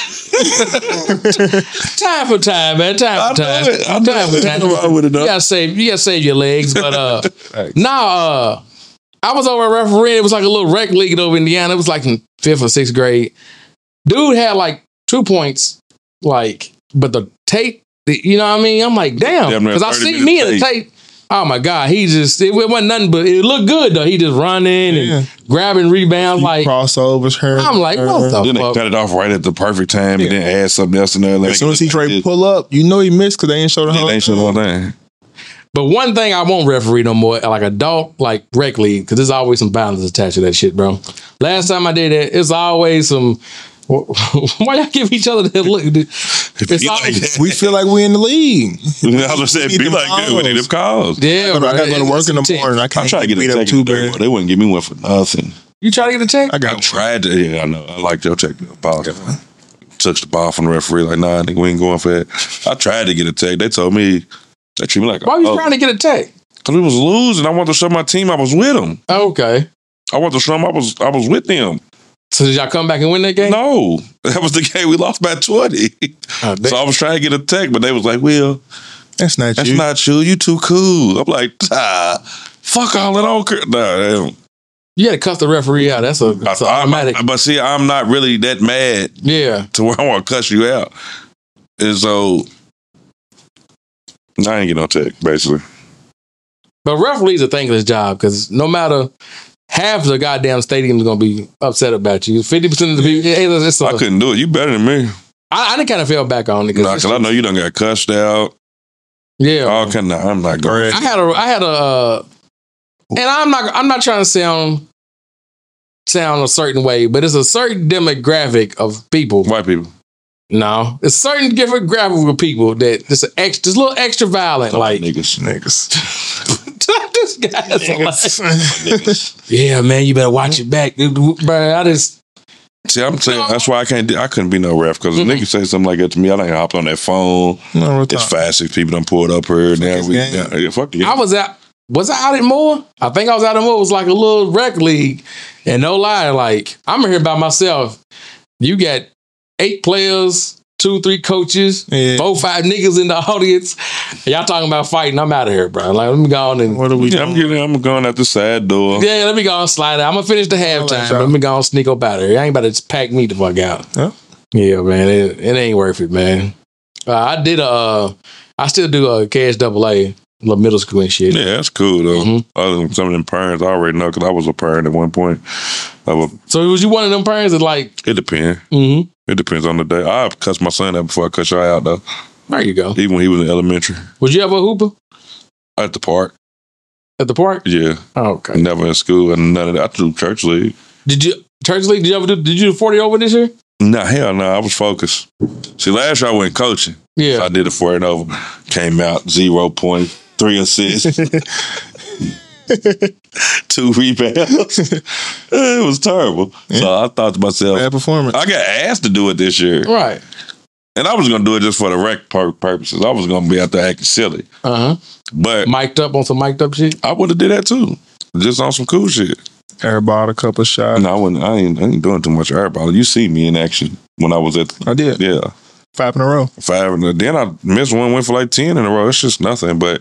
Time for time, man. Time for I time. know it. I know Time for it. time. Ain't no wrong with it, though. You gotta save. You gotta save your legs. But uh, nah. Uh, I was over a referee. It was like a little rec league over Indiana. It was like in fifth or sixth grade. Dude had like two points. Like, but the tape. You know what I mean? I'm like, damn. Damn near Because I thirty see me in the minute tape. Oh my God. He just, it wasn't nothing, but it looked good though. He just running Yeah. and grabbing rebounds. Like, Crossovers, her. I'm like, what the Then they fuck? cut it off right at the perfect time and then add something else in there. Like, As soon as he try to pull up, you know he missed because they ain't show the whole they ain't shut all down. But one thing I won't referee no more, like adult, like rec league, because there's always some violence attached to that shit, bro. Last time I did that, it's always some. Why y'all give each other that look? It's Be always, like that. We feel like we in the league. I was saying, We be need like them that. We need them calls. yeah, I bro. gotta go to work in the It's intense. morning. I I'm can't trying to get beat a up check. too in the third bad. quarter. They wouldn't give me one for nothing. You try to get a check? I I got tried to. Yeah, I know. I like your check. Ball. Touched the ball from the referee. Like, nah, nigga, we ain't going for that. I tried to get a check. They told me, they treat me like, Why were you oh, trying to get a check? because we was losing. I wanted to show my team I was with them. Okay. I wanted to show them I was I was with them. So did y'all come back and win that game? No, that was the game we lost by twenty. Oh, So I was trying to get a tech, but they was like, "Will, That's not that's you. not you. You too cool." I'm like, ah, "Fuck all that." I don't care. Nah, they don't- you had to cuss the referee out. That's a that's I- I'm- automatic. but see, I'm not really that mad Yeah. to where I want to cuss you out. And so I ain't get no tech, basically. But referees are thankless job because no matter half the goddamn stadium is gonna be upset about you. Fifty percent of the people. It's a, I couldn't do it. You better than me. I, I didn't kind of fell back on it. Nah, because I know you done got cussed out. Yeah, all kind of. I'm not going. I had a. I had a. Uh, and I'm not. I'm not trying to sound sound a certain way, but it's a certain demographic of people. White people. No, it's a certain demographic of people that just extra, just a little extra violent, oh, like niggas, niggas. This guy's like, yeah, man, you better watch it back, bro. I just see. I'm saying that's why I can't. Do, I couldn't be no ref because mm-hmm. niggas say something like that to me. I done hopped on that phone. No, it's five, six people done pulled up here. Now we, now, yeah, fuck the game. I was out. Was I out at Moore? I think I was out at Moore. It was like a little rec league, and no lie, like I'm here by myself. You got eight players. Two, three coaches, yeah. four, five niggas in the audience. Y'all talking about fighting? I'm out of here, bro. Like, let me go on and. What are we? Yeah, I'm getting. I'm going out the side door. Yeah, let me go on slide out. I'm gonna finish the halftime. Let me go on sneak up out of here. I ain't about to pack me the fuck out. Huh? Yeah, man. It, it ain't worth it, man. Uh, I did a. Uh, I still do a Cash Double A, little middle school and shit. Yeah, that's cool though. Mm-hmm. Other than some of them parents, I already know because I was a parent at one point. I was, so was you one of them parents that like? It depends. Mm-hmm. It depends on the day. I cuss my son out before I cuss y'all out, though. There you go. Even when he was in elementary. Was you ever a hooper? At the park. At the park? Yeah. Oh, okay. Never in school and none of that. I threw church league. Did you church league? Did you ever do? Did you do forty over this year? Nah, hell no. Nah, I was focused. See, last year I went coaching. Yeah. So I did a forty and over. Came out zero point three assists. Two rebounds. It was terrible. Yeah. So I thought to myself, bad performance. I got asked to do it this year. Right. And I was going to do it just for the rec purposes. I was going to be out there acting silly. Uh-huh. But mic'd up on some mic'd up shit? I would have did that too. Just on some cool shit. Airball a couple shots. No, I wouldn't. I ain't, I ain't doing too much airball. You see me in action when I was at. I did. Yeah. Five in a row. Five in a Then I missed one, went for like ten in a row. It's just nothing. But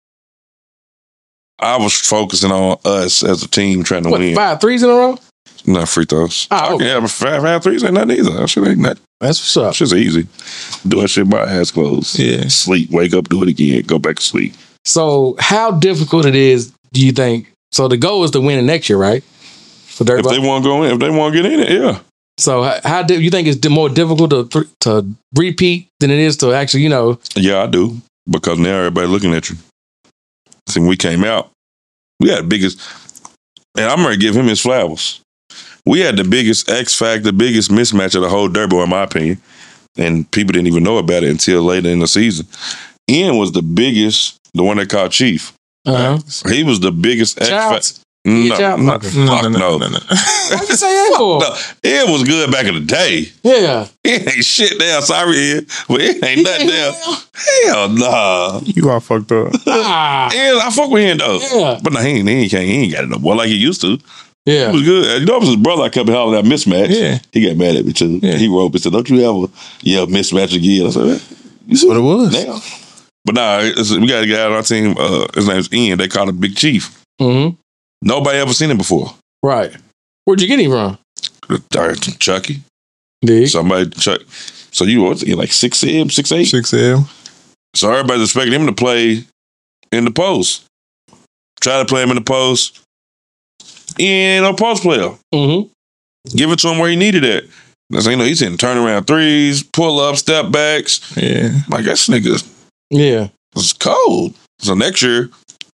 I was focusing on us as a team trying to what, win. Five threes in a row? Not free throws. Oh, okay. I can have five, five threes ain't nothing either. That shit ain't nothing. That's what's up. It's just easy. Do that shit by eyes closed. Yeah. Sleep, wake up, do it again, go back to sleep. So how difficult it is, do you think? So the goal is to win it next year, right? For Dirty If Ball? they want to go in, if they want to get in it, yeah. So how, how do you think it's more difficult to to repeat than it is to actually, you know? Yeah, I do. Because now everybody looking at you. See, when we came out, we had the biggest, and I'm going to give him his flowers. We had the biggest X factor, the biggest mismatch of the whole Dirty Ball, in my opinion. And people didn't even know about it until later in the season. Ian was the biggest, the one they called Chief. Uh-huh. He was the biggest X factor. No, no, no, fuck no. no, no, no, no. Why'd you say that for? No, Ian was good back in the day. Yeah. It ain't shit now. Sorry, Ian. But it ain't nothing now. Hell nah. You all fucked up. Ah. Ian, I fuck with him though. Yeah. But no, he ain't, he ain't, he ain't got it no more like he used to. Yeah. He was good. You know, it was his brother I kept hollering that mismatch. Yeah. He got mad at me too. Yeah. He wrote me and said, don't you ever yell mismatch again. I said, you see what it was. Now. But nah, it's, we got a guy on our team. Uh, his name's Ian. They call him Big Chief. Mm-hmm. Nobody ever seen him before. Right. Where'd you get him from? Chucky. Dig. Somebody, Chuck. So you what's he like six seven, six eight? Six seven. So everybody's expecting him to play in the post. Try to play him in the post. He ain't no post player. Mm-hmm. Give it to him where he needed it. That's, you know, he's hitting turnaround threes, pull up, step backs. Yeah. Like that nigga. Yeah. It's cold. So next year,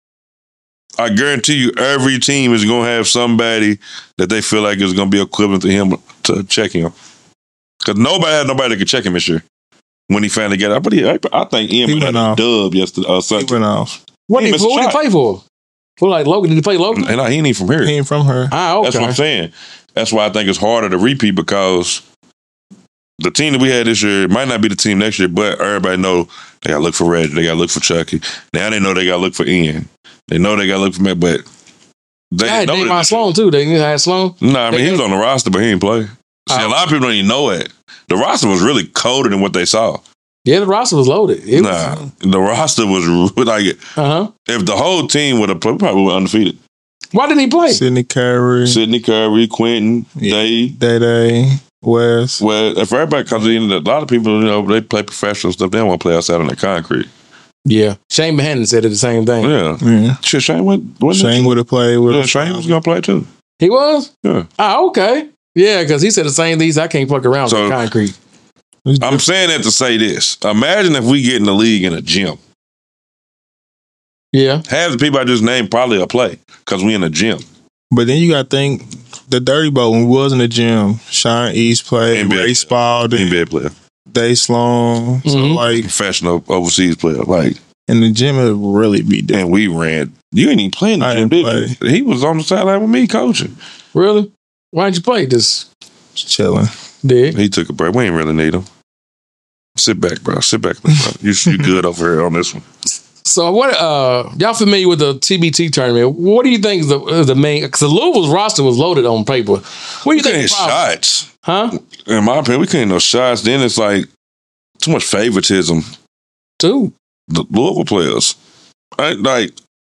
I guarantee you every team is going to have somebody that they feel like is going to be equivalent to him to check him. Because nobody had nobody that could check him this year when he finally got out. But he, I, I think Ian He had went a off. dub yesterday. Uh, He Sunday. went off. What He did he, missed a who did he shot. play for? For like Logan? Did he play Logan? And he ain't from here. He ain't from her. Ah, okay. That's what I'm saying. That's why I think it's harder to repeat because the team that we had this year might not be the team next year, but everybody know they got to look for Reggie. They got to look for Chucky. Now they know they got to look for Ian. They know they got to look for me, but they They had know Davon Sloan too. They had Sloan. No, nah, I mean, he was on the roster, but he didn't play. See, Oh. a lot of people don't even know it. The roster was really colder than what they saw. Yeah, the roster was loaded. It Nah, the roster was like, Uh huh. if the whole team would have played, we probably would have undefeated. Why didn't he play? Sidney Curry. Sidney Curry, Quentin, Yeah. Dave. Day Day. West. Well, if everybody comes in, a lot of people, you know, they play professional stuff. They don't want to play outside on the concrete. Yeah. Shane Bohannon said it the same thing. Yeah. Yeah. Shit, Shane went. wasn't Shane it? would have played with. Yeah, Shane was gonna play too. He was? Yeah. Ah, okay. Yeah, because he said the same things. I can't fuck around So- with concrete. I'm saying that to say this. Imagine if we get in the league in a gym. Yeah. Half the people I just named probably will play because we in a gym. But then you got to think the Dirty Boat when we was in the gym. Sean East played, N B A Ray Spalding, N B A player, Dave Sloan. So Mhm. like professional overseas player. Like, in the gym, it would really be different. and we ran. You ain't even playing the I gym, didn't did you? He was on the sideline with me coaching. Really? Why didn't you play this? Chilling. Did? He took a break. We ain't really need him. Sit back, bro. Sit back. Bro. You you good over here on this one? So what? Uh, y'all familiar with the T B T tournament? What do you think is the, is the main? Because the Louisville's roster was loaded on paper. What do you We couldn't think? hit the problem- shots. Huh? In my opinion, we couldn't hit no shots. Then it's like too much favoritism. Two. The Louisville players. I like.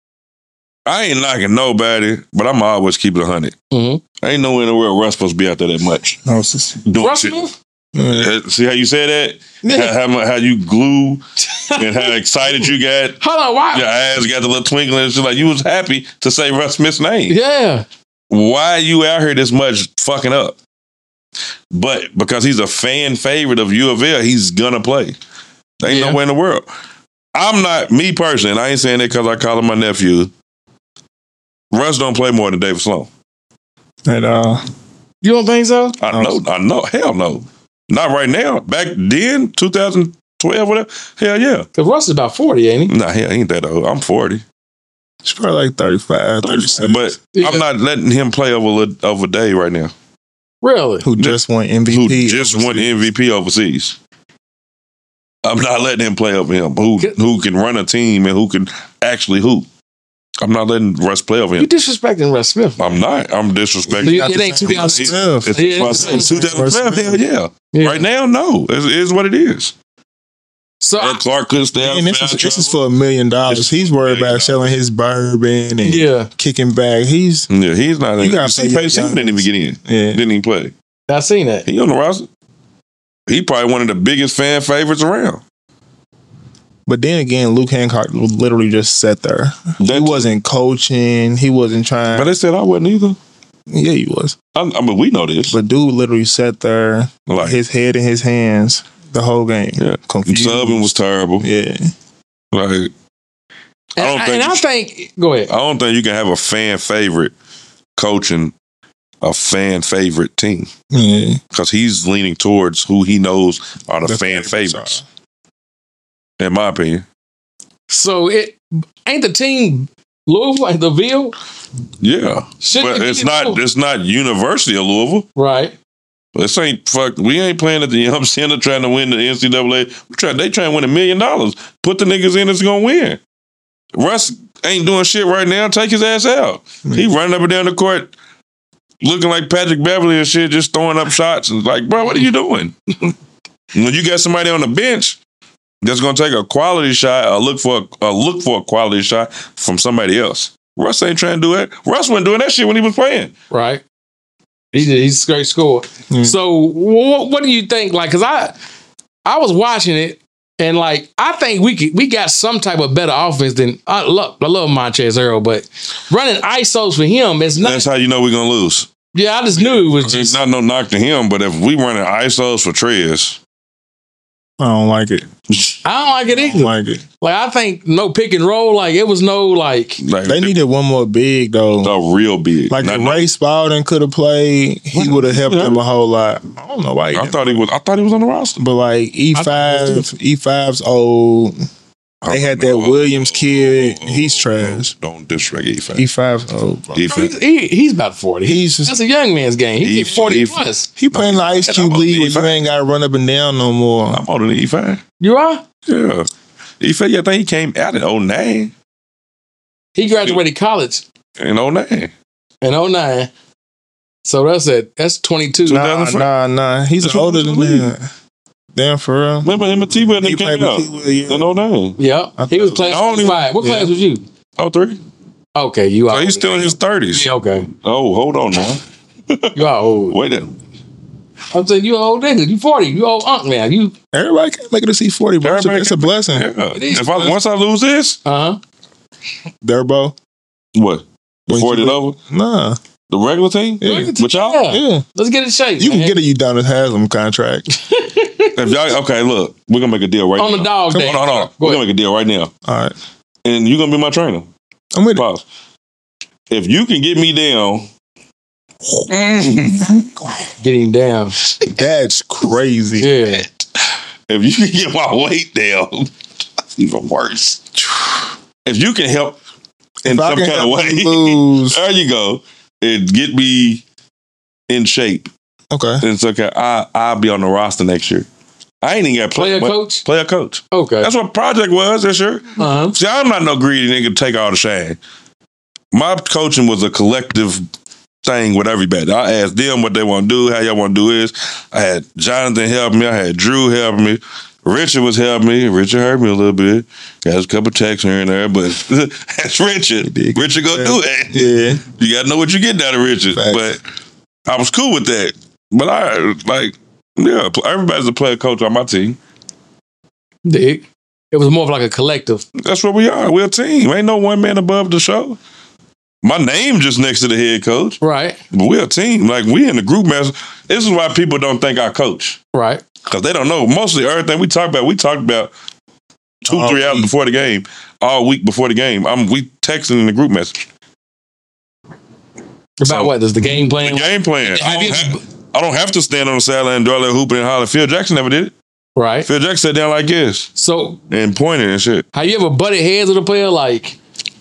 I ain't knocking nobody, but I'm always keep it a hundred. Mhm. I ain't nowhere in the world Russ supposed to be out there that much No, it's just- doing Russell? shit. Uh, See how you say that? Yeah. How, how, how you glue and how excited you got. Hold on. Why? Your eyes got the little twinkle and shit. Like you was happy to say Russ Smith's name. Yeah. Why you out here this much fucking up? But because he's a fan favorite of U of L, he's gonna play. There ain't Yeah. nowhere in the world. I'm not, me personally, and I ain't saying that because I call him my nephew. Russ don't play more than David Sloan. And uh, You don't think so? I know, I know, hell no. Not right now. Back then, two thousand twelve, whatever, hell yeah. Because Russ is about forty, ain't he? Nah, hell, he ain't that old. I'm forty. it's probably like thirty-five, thirty-seven. But Yeah. I'm not letting him play over, over Day right now. Really? who just won M V Who P? just won M V P overseas. I'm not letting him play over him. Who who can run a team and who can actually hoop. I'm not letting Russ play over You him. disrespecting Russ Smith. I'm not. I'm disrespecting. You- it ain't two thousand. It's, it's, Yeah, it's it's- two thousand twelve. Hell yeah. Yeah. Right now, no. It's, it's what it is. So Ed Clark couldn't stay out. And this is, this is for a million dollars. He's worried about selling his bourbon and yeah, kicking back. He's Yeah, he's not. You gotta See, play Pace your didn't even get in. yeah. Didn't even play. I seen that. He on the roster. He probably one of the biggest fan favorites around. But then again, Luke Hancock literally just sat there. He That- wasn't coaching. He wasn't trying. But they said I wasn't either. Yeah, he was. I, I mean, we know this. But dude literally sat there, Like, his head in his hands the whole game. yeah, Confused. subbing was terrible. Yeah. Like, And I don't I, think and you I should- think. Go ahead. I don't think you can have a fan favorite coaching a fan favorite team Yeah. because he's leaning towards who he knows are the, The fan favorites favorites. In my opinion, So it ain't the team Louisville ain't the Ville. yeah, Shouldn't but it it's be not. Louisville? It's not University of Louisville. Right. This ain't fuck. We ain't playing at the Yum Center trying to win the N C double A. We try. They trying to win a million dollars. Put the niggas in that's gonna win. Russ ain't doing shit right now. Take his ass out. He running up and down the court, looking like Patrick Beverly and shit, just throwing up shots. And like, bro, what are you doing? When you got somebody on the bench that's gonna take a quality shot or look for a, or look for a quality shot from somebody else. Russ ain't trying to do it. Russ wasn't doing that shit when he was playing. Right. He did. He's a great scorer. Mm. So what, what do you think? Like, cause I, I was watching it and like, I think we could, we got some type of better offense than I love. I love Montrezl Harrell, but running I S Os for him is not. That's how you know we're gonna lose. Yeah, I just knew it was It's just. not no knock to him, but if we running I S Os for Trez, I don't like it. I don't like it I don't either. like it. Like I think no pick and roll. Like it was no like. like They needed one more big though. a real big. Like Not- if Ray Spalding could have played, he would have helped Yeah. them a whole lot. I don't know why. He I didn't. thought he was. I thought he was on the roster. But like E five, E five's old. They had that Williams kid. He's trash. Don't disrespect E five. E five's old. Bro. E Bro, he's, five. he, he's about forty. He's just That's a young man's game. He's He- forty he- plus. he playing the Ice Cube I'm League where E five. you ain't got to run up and down no more. I'm older than E five. You are? Yeah. E five. Yeah, I think he came out in oh nine. He graduated college In oh nine. in oh nine. So that's it. That's twenty-two. Nah, nah, nah. He's That's older what than I'm saying. that. Damn, for real. Remember him and T Will He they played came out with T-Will, yeah. in oh nine. Yep. I He was thought- class I don't even- five. What yeah. class was you? Oh three. Okay, you are. So he's still in his thirties. Yeah, okay. Oh, hold on now. You are old. Wait a I'm saying you old nigga. You forty. You old unk man. You Everybody can't make it to C forty, bro. It's a, Everybody it's a can- blessing. Yeah. It is If I, once I lose this, uh huh. Durbo. what? The When forty you- and over? Nah. The regular team? Yeah. With y'all? Yeah. Yeah. Let's get it shape. You can man. get a Udonis Haslam contract. If y'all, okay, look, we're gonna make a deal right on now. the dog Hold day. on, hold on. Go We're ahead. gonna make a deal right now. All right. And you're gonna be my trainer. I'm with it. Pause. If you can get me down, Get him down. That's crazy. Yeah. if you can get my weight down, that's even worse. If you can help in If I some can kind of help way, you lose. there you go, and get me in shape. Okay. And so okay, I I'll be on the roster next year. I ain't even got to play Player coach? Player coach. Okay. That's what project was this year. Uh-huh. See, I'm not no greedy nigga to take all the shine. My coaching was a collective thing with everybody. I asked them what they want to do, how y'all want to do this. I had Jonathan help me. I had Drew help me. Richard was helping me. Richard hurt me a little bit. Got a couple texts here and there, but that's Richard. Richard go do it. Yeah. You got to know what you get out of Richard. Facts. But I was cool with that. But I, like, yeah, everybody's a player coach on my team. Dig. It was more of like a collective. That's what we are. We're a team. Ain't no one man above the show. My name just next to the head coach. Right. But we're a team. Like, we in the group match. This is why people don't think I coach. Right. Because they don't know. Mostly everything we talk about, we talked about two, All three hours week. before the game. All week before the game. I'm we texting in the group message. About So- what? Does the game plan? The game plan. I Have don't, you- have, I don't have to stand on the sideline and do all that hooping and holler. Phil Jackson never did it. Right. Phil Jackson sat down like this So and pointed and shit. have you ever butted heads with a player like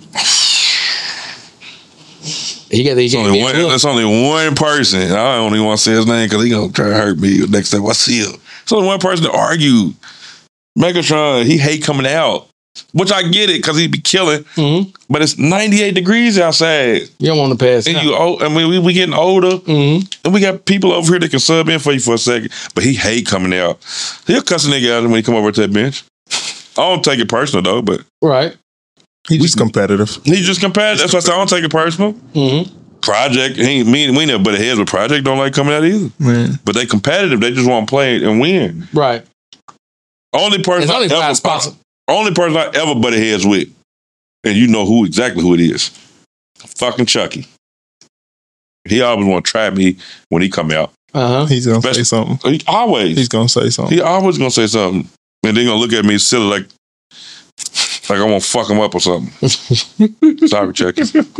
he got the It's only one, that's only one person. I don't even want to say his name because he gonna try to hurt me next time I see him. It's only one person that argued. Megatron, he hate coming out, which I get it because he be killing. Mm-hmm. But it's ninety-eight degrees outside, You don't want to pass. and out. you old. I mean, we, we getting older, Mm-hmm. and we got people over here that can sub in for you for a second. But he hate coming out. He'll cuss a nigga out when he come over to that bench. I don't take it personal though, but Right. He's just competitive. he's just competitive. That's why I say I don't take it personal. Mm-hmm. Project, he ain't me. We never butt heads with Project. Don't like coming out either. Man. But they competitive. They just want to play and win. Right. Only person, It's I only ever, five spots. only person I ever butted heads with, and you know who exactly who it is. Fucking Chucky. He always want to try me when he come out. Uh-huh. He's gonna Best- say something. He always. He's gonna say something. He always gonna say something, and they gonna look at me silly like, like I want to fuck him up or something. Sorry, Chucky.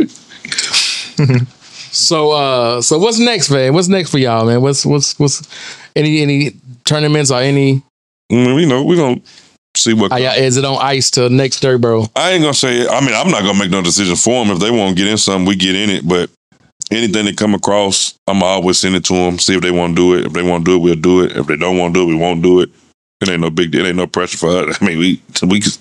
So uh so what's next, man? What's next for y'all, man? What's what's what's any any tournaments or any Mm, you know we gonna see what. are y'all, is it on ice till next dirt, bro? I ain't gonna say. I mean, I'm not gonna make no decision for them. If they want to get in something, we get in it. But anything that come across, I'm always send it to them. See if they want to do it. If they want to do it, we'll do it. If they don't want to do it, we won't do it. It ain't no big deal. It ain't no pressure for us. I mean, we we can.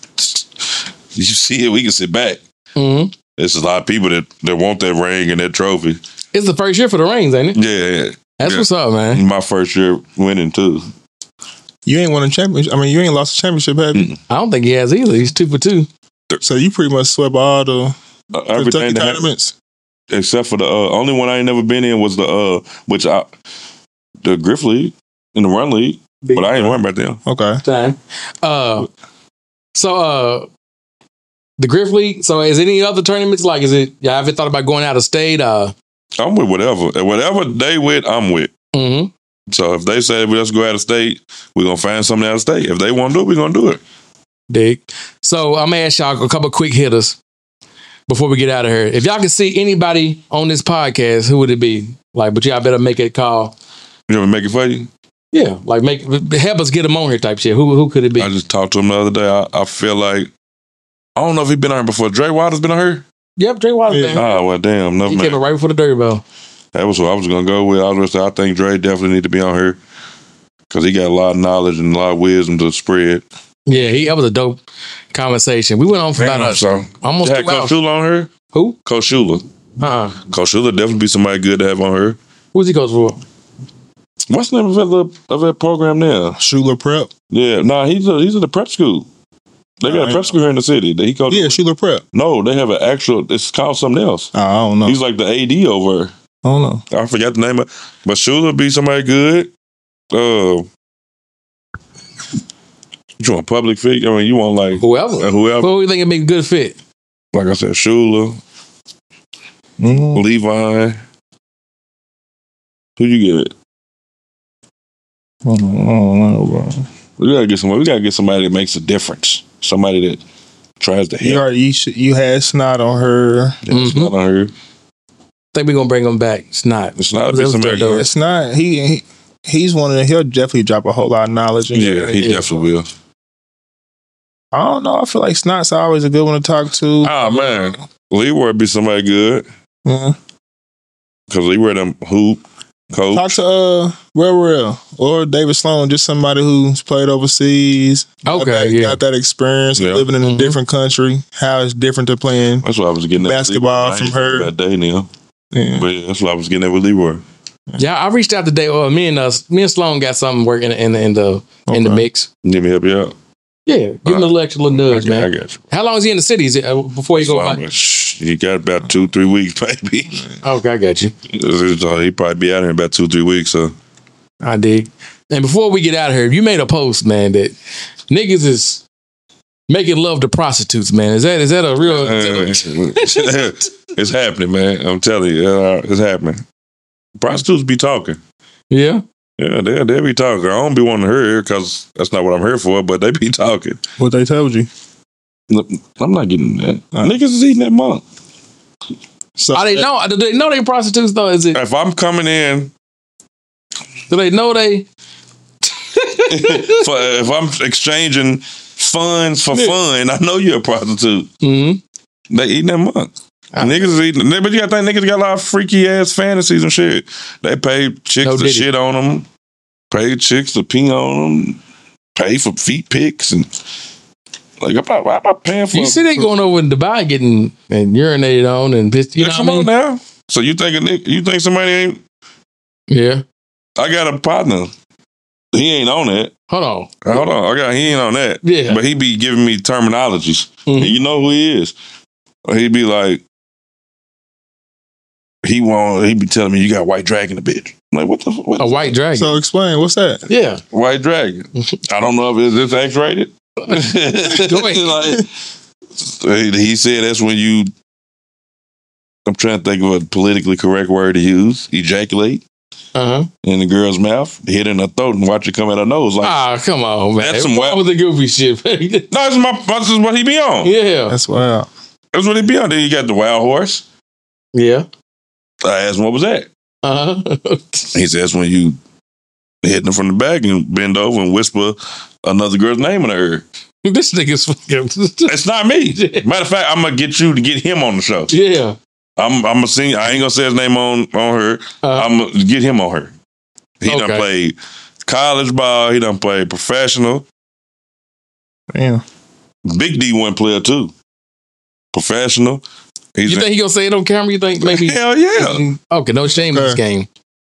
You see it, we can sit back. Mm-hmm. There's a lot of people that, that want that ring and that trophy. It's the first year for the rings, ain't it? Yeah, yeah. That's Yeah. what's up, man. My first year winning too. You ain't won a championship. I mean, you ain't lost a championship, have you? I don't think he has either. He's two for two. So you pretty much swept all the Uh, Kentucky everything that happened, tournaments. except for the uh, only one I ain't never been in was the uh, which I the Griff League in the Run League, but I ain't worried about them. Okay. Time. Uh, so uh, the Griff League. So is any other tournaments like? Is it? Yeah, have you thought about going out of state? Uh, I'm with whatever, whatever they with, I'm with. mm-hmm. So if they say let's go out of state, we're gonna find something out of state. If they want to do it, we're gonna do it. Dig. So I'm gonna ask y'all a couple quick hitters before we get out of here. If y'all can see anybody on this podcast, who would it be? Like, but y'all better make it call. You know, make it for you. Yeah, like make help us get them on here type shit. Who who could it be? I just talked to him the other day. I, I feel like I don't know if he been on here before. Dre Waters been on here. Yep, Dre Waters. Yeah. man. Oh well, damn, no He man. came in right before the Dirty Bell. That was what I was gonna go with. I was gonna say I think Dre definitely need to be on here because he got a lot of knowledge and a lot of wisdom to spread. Yeah, he that was a dope conversation. We went on for about a, so almost had two hours. Coach Shula on here. Who? Coach Shula. Uh-uh. Coach Shula definitely be somebody good to have on her. Who's he coach for? What's the name of that, little, of that program now? Schuler Prep. Yeah, nah, he's a, he's in the prep school. They got Alright. a prep school here in the city. That he coach. Yeah, Schuler Prep. No, they have an actual. It's called something else. Oh, I don't know. He's like the A D over. I don't know. I forgot the name of, but Shula be somebody good. Uh, you want public figure? I mean, you want like Whoever. uh, whoever. Who you think would make a good fit? Like I said, Shula, Mm. Levi. Who you get? I don't, I don't know, bro. We gotta get somebody. We gotta get somebody that makes a difference. Somebody that tries to help. You already you, should, you had snot on her. It's not on her. Think we're gonna bring him back. It's not. It's not. That was Somebody dope. else. It's not. He, he he's one of the. He'll definitely drop a whole lot of knowledge. in Yeah, it. he definitely will. I don't know. I feel like Snot's always a good one to talk to. Oh man, Leroy would be somebody good Yeah. because Leroy them hoop coach. Talk to uh Real Real or David Sloan, just somebody who's played overseas. got Okay, that, yeah. got that experience Yeah. living in a Mhm. different country. How it's different to playing. That's what I was getting at. Basketball Leroy. from her. that day now. Yeah. But yeah, that's what I was getting at with Leroy. Yeah, I reached out today. Well, me and us, me and Sloan got something working in the in the in the Okay. mix. Let me help you out. Yeah, give him a little extra little nudge, I, got- I man. got you. How long is he in the city? Is it, uh, before you So go? I'm By? like, shh, he got about two, three weeks, baby. Okay, I got you. So he probably be out here in about two, three weeks. So I dig. And before we get out of here, you made a post, man, that niggas is making love to prostitutes, man. Is that is that a real? it's happening, man. I'm telling you, uh, it's happening. Prostitutes be talking. Yeah. Yeah, they they be talking. I don't be wanting to hear because that's not what I'm here for. But they be talking. What they told you. Look, I'm not getting that. Uh. Niggas is eating that monk. So Are they know? Do they know they prostitutes though? Is it? If I'm coming in, Do they know they? for, if I'm exchanging funds for fun, I know you're a prostitute. Mm-hmm. They eating that monk. Ah. Niggas is eating. But you got to think niggas got a lot of freaky ass fantasies and shit. They pay chicks No to diddy. shit on them, pay chicks to pee on them, pay for feet pics and like I'm not, I'm not paying for. You see they going over in Dubai getting and urinated on and pissed. You Yeah, know come what I mean? on now. So you think a nigga, you think somebody ain't? Yeah. I got a partner. He ain't on that. Hold on. Hold on, I got he ain't on that. Yeah. But he be giving me terminologies, Mhm. and you know who he is. He be like, he want he be telling me you got white dragon, a bitch. I'm like what the what A white dragon. So explain, what's that? yeah. white dragon? I don't know if it's X rated. Go ahead. Like, he said that's when you. I'm trying to think of a politically correct word to use. Ejaculate Uh huh. in the girl's mouth, hit in her throat, and watch it come out her nose. Like, Ah, come on, man. That's some What wild- was the goofy shit? no, this is my. This is what he be on. yeah. That's wild. That's what he be on. Then you got the wild horse. Yeah. I asked him what was that. Uh huh. He said that's when you hit them from the back and bend over and whisper another girl's name in her ear. This nigga's fucking. It's not me. Matter of fact, I'm gonna get you to get him on the show. yeah. I'm I'm gonna sing. I ain't gonna say his name on on her. Uh, I'm gonna get him on her. He done Okay. played college ball. He done played professional. Damn. Big D one player too. Professional. He's you think he gonna say it on camera? You think maybe? hell yeah. Okay, no shame in this Okay. game.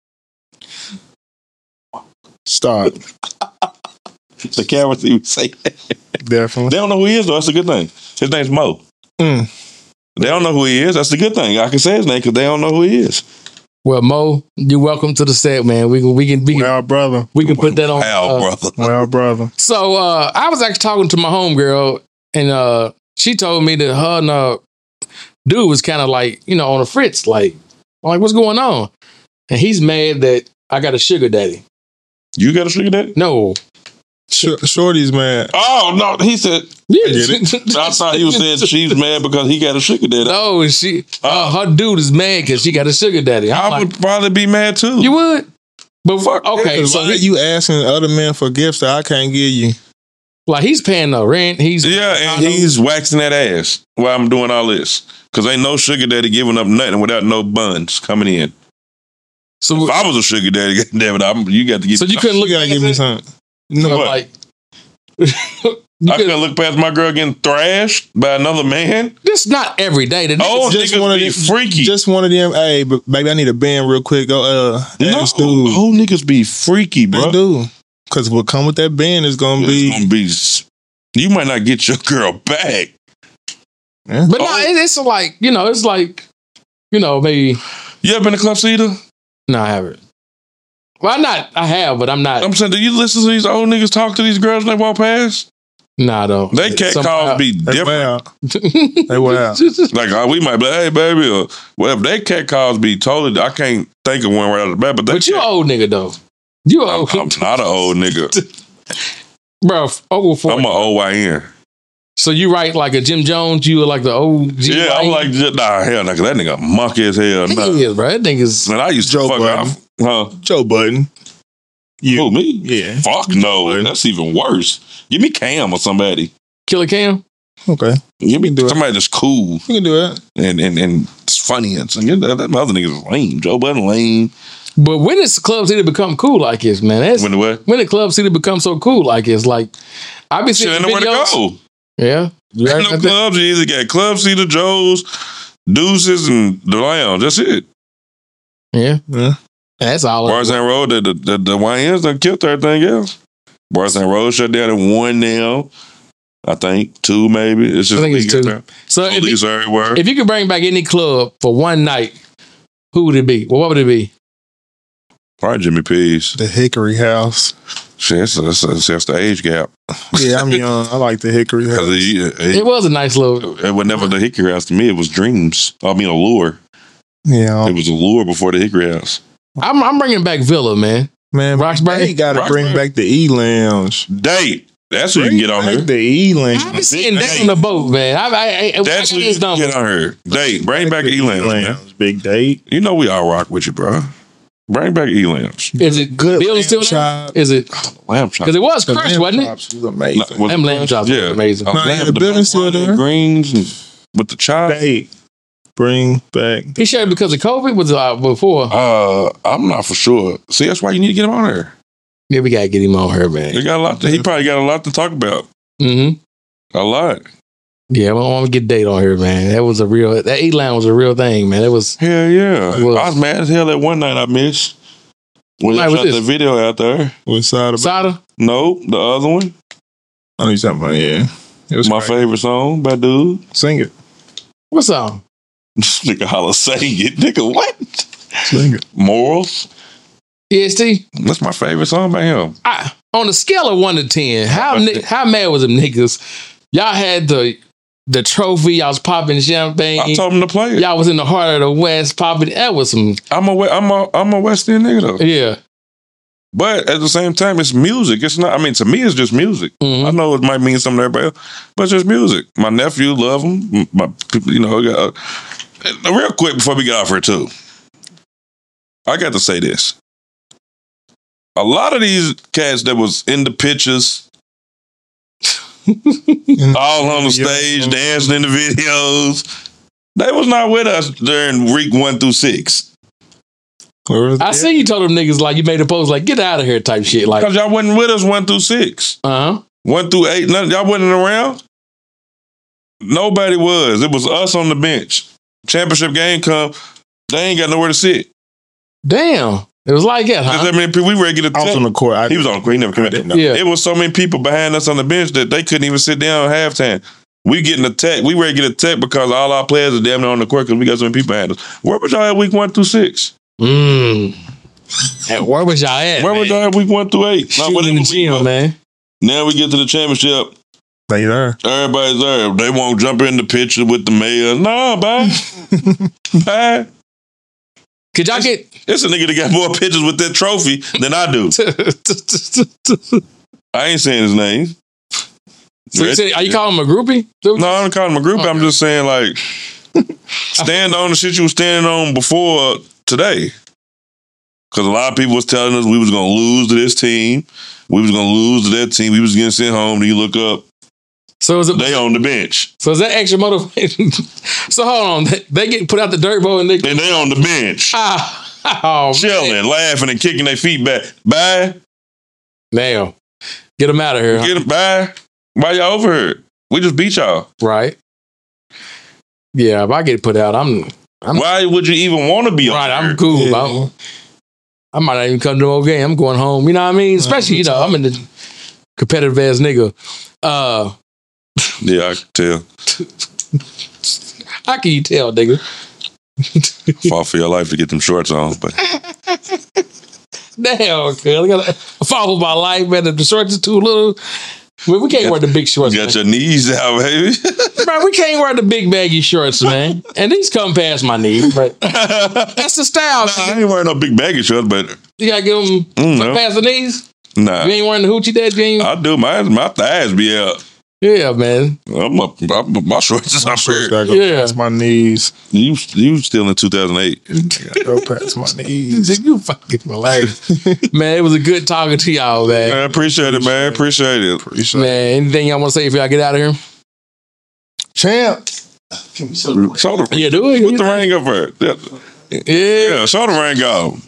Stop. The camera even say that. Definitely. They don't know who he is though. That's a good thing. His name's Mo. Mm. They don't know who he is. That's the good thing. I can say his name because they don't know who he is. Well, Mo, you're welcome to the set, man. We can we can we can Well, brother. we can put that on. Wow, uh, brother. Well, brother. So uh, I was actually talking to my homegirl, and uh, she told me that her and uh, dude was kind of like, you know, on a fritz. Like, I'm like, what's going on? And he's mad that I got a sugar daddy. You got a sugar daddy? No. Sh- Shorty's man. Oh no, he said. Yes. I thought he was saying she's mad because he got a sugar daddy. No, and she, uh, her dude is mad because she got a sugar daddy. I'm I like, would probably be mad too. you would? But fuck, okay, So so why he, you asking other men for gifts that I can't give you? like he's paying the rent. He's Yeah, and he's waxing that ass while I'm doing all this. Because ain't no sugar daddy giving up nothing without no buns coming in. so If I was a sugar daddy, damn it, I'm, you got to get. so you couldn't You look gotta give me something. No, So What? like you I could, couldn't look past my girl getting thrashed by another man. this not every day. The Oh, niggas- just niggas one of be them- freaky. just one of them. Hey, but baby, I need a band real quick. Go, uh, no, ask dude. whole niggas be freaky, bro. They do. Because what come with that band is gonna It's be. gonna be. s- You might not get your girl back. Yeah. but no, Oh. it, it's like you know, it's like you know, maybe You ever been to Club Cedar? No, I haven't. Well, I'm not. I have, but I'm not. I'm saying, do you listen to these old niggas talk to these girls when they walk past? Nah, I don't. They cat calls be different. They wild. Like uh, we might be like, hey baby, or whatever. They cat calls be totally. I can't think of one right out of the bat, but they But you an cat- old nigga though. You an I'm, old, I'm not an old nigga. bro. Over forty. I'm an O Y N. So you write like a Jim Jones. You were like the old. G Yeah, I'm like, nah, hell, nah, 'cause that nigga monkey as hell. Nah. yeah, bro. That nigga's. Man, I used to Joe fuck Budden. off. Huh? Joe Budden. You. Who, me? Yeah. Fuck no. That's even worse. Give me Cam or somebody. Killer Cam. Okay. Give me do it. somebody that's cool You can do that. and and, and it's funny. And something. That, that other nigga's lame. Joe Budden lame. But when does Club City become cool like this, man? That's, When the what? when did Club City become so cool like this? Like, I be Shit, seeing ain't nowhere to videos. go. Yeah. You Ain't right no about that? clubs. You either got Club Cedar, Joe's, Deuces, and the Lounge. That's it. Yeah. Yeah. That's all. Bars and Road, the, the, the, the Y Ns done killed everything else. Bars and Road shut down in one now. I think two maybe. It's just I think it's legal two. now. So if Police you, everywhere. if you could bring back any club for one night, who would it be? Well, what would it be? Probably Jimmy P's. The Hickory House. Shit, that's, that's, that's, that's the age gap. Yeah, I'm young. I like the Hickory House. Because it, it, It was a nice little. it was never the Hickory House to me. It was Dreams. I mean, Allure. Yeah. It was Allure before the Hickory House. I'm, I'm bringing back Villa, man. Man, Roxbury? they got to bring Roxbury. back the E Lounge. Date. That's what you can get on Bring here. back the E Lounge. I be seeing that on the boat, man. I, I, I, That's I what got you his can number. get on here. Date. Bring back E-Lounge, man. Big date. You know we all rock with you, bro. Bring back E-Lounge. Is it Good Bill still lamb there? chop. Is it? Lamb chop. Because it was The crushed, lamb wasn't it? chops was amazing. No, was Them it lamb crushed? chops was Yeah. amazing. Uh, No, lamb- yeah, the building's still there. Greens and with the chop. Date. Bring back. He shared because of COVID. Was it uh, before? Uh, I'm not for sure. See, that's why you need to get him on there. Yeah, we gotta get him on here, man. He got a lot. To, he probably got a lot to talk about. Mm-hmm. A lot. Yeah, I want to get date on here, man. That was a real. That E line was a real thing, man. It was. Hell yeah. It was. I was mad as hell that one night I missed when Night I was shot this? the video out there. What side of Sada. No, the other one. I know you're talking about, yeah. It was My crazy. favorite song by dude. Sing it. What's up? This nigga holla sing it. Nigga, what? Sing it. Morals. E S T. That's my favorite song by him. I, on a scale of one to ten, how ni- how mad was them niggas? Y'all had the the trophy. Y'all was popping champagne. I told him to play it. Y'all was in the heart of the West popping. That was some. I'm a we- I'm a I'm a West End nigga though. Yeah. But at the same time, it's music. It's not. I mean, to me, it's just music. Mhm. I know it might mean something to everybody else, but it's just music. My nephew love him. My people, you know, got, uh, real quick before we get off here too. I got to say this. A lot of these cats that was in the pictures, all on the stage, dancing in the videos, they was not with us during week one through six. I see you told them niggas like you made a post like get out of here type shit like Because y'all wasn't with us one through six. uh huh. One through eight, none, y'all wasn't around. Nobody was. It was us on the bench. Championship game come, they ain't got nowhere to sit. Damn, it was like that, Because huh? I mean, we were to get I was a on the court. I, He was on the court. He never came I in. didn't know. Yeah. It was so many people behind us on the bench that they couldn't even sit down at halftime. We getting attacked. We ready to get attacked because all our players are damn near on the court because we got so many people behind us. Where was y'all at week one through six? Mm. Hey, where was y'all at? Where was y'all at week one through eight? Not Shooting whatever in the week gym, was. man. Now we get to the championship. They there. Everybody's there. They won't jump in the picture with the mayor. Nah, bye. Bye. Could y'all get? It's a nigga that got more pictures with that trophy than I do. I ain't saying his name. So you said, are you calling him a groupie? No, I don't call him a group. I'm just saying, like, stand on the shit you was standing on before today. Because a lot of people was telling us we was going to lose to this team. We was going to lose to that team. We was getting sent home. Then you look up, So is it? they on the bench. So is that extra motivation? So hold on, they, they get put out the dirt bowl and they And they on the bench. ah, oh, Chilling, man. laughing, and kicking their feet back. Bye. Damn, get them out of here, huh? Get them, bye. Why y'all over here? We just beat y'all. Right? Yeah, if I get put out, I'm I'm Why would you even want to be right. over I'm here? cool. Yeah. I'm- I might not even come to no game. I'm going home. You know what I mean? Especially, you know, I'm in the competitive ass nigga. Uh, Yeah, I can tell. how can you tell, nigga? Fought for your life to get them shorts on, but Damn, cuz I gotta fought for my life, man. The shorts are too little. Man, we can't got, wear the big shorts. You got man. your knees out, baby. Bro, we can't wear the big baggy shorts, man. And these come past my knees, but that's the style. I ain't wearing no big baggy shorts, but You gotta give them Mm, no. past the knees. nah. You ain't wearing the hoochie that jeans. I do. My my thighs be out. Yeah, man. I'm up. I'm, my shorts is up here. Gotta go Yeah. past my knees. You you still in two thousand eight? Gotta go past my knees. You fucking hilarious. Man, it was a good talking to y'all, man. I appreciate it, man. Appreciate it. Appreciate it. Man, anything y'all want to say before y'all get out of here? Champ. Show the, Yeah, do it. put the ring up there. Yeah, Yeah. yeah, show the ring off.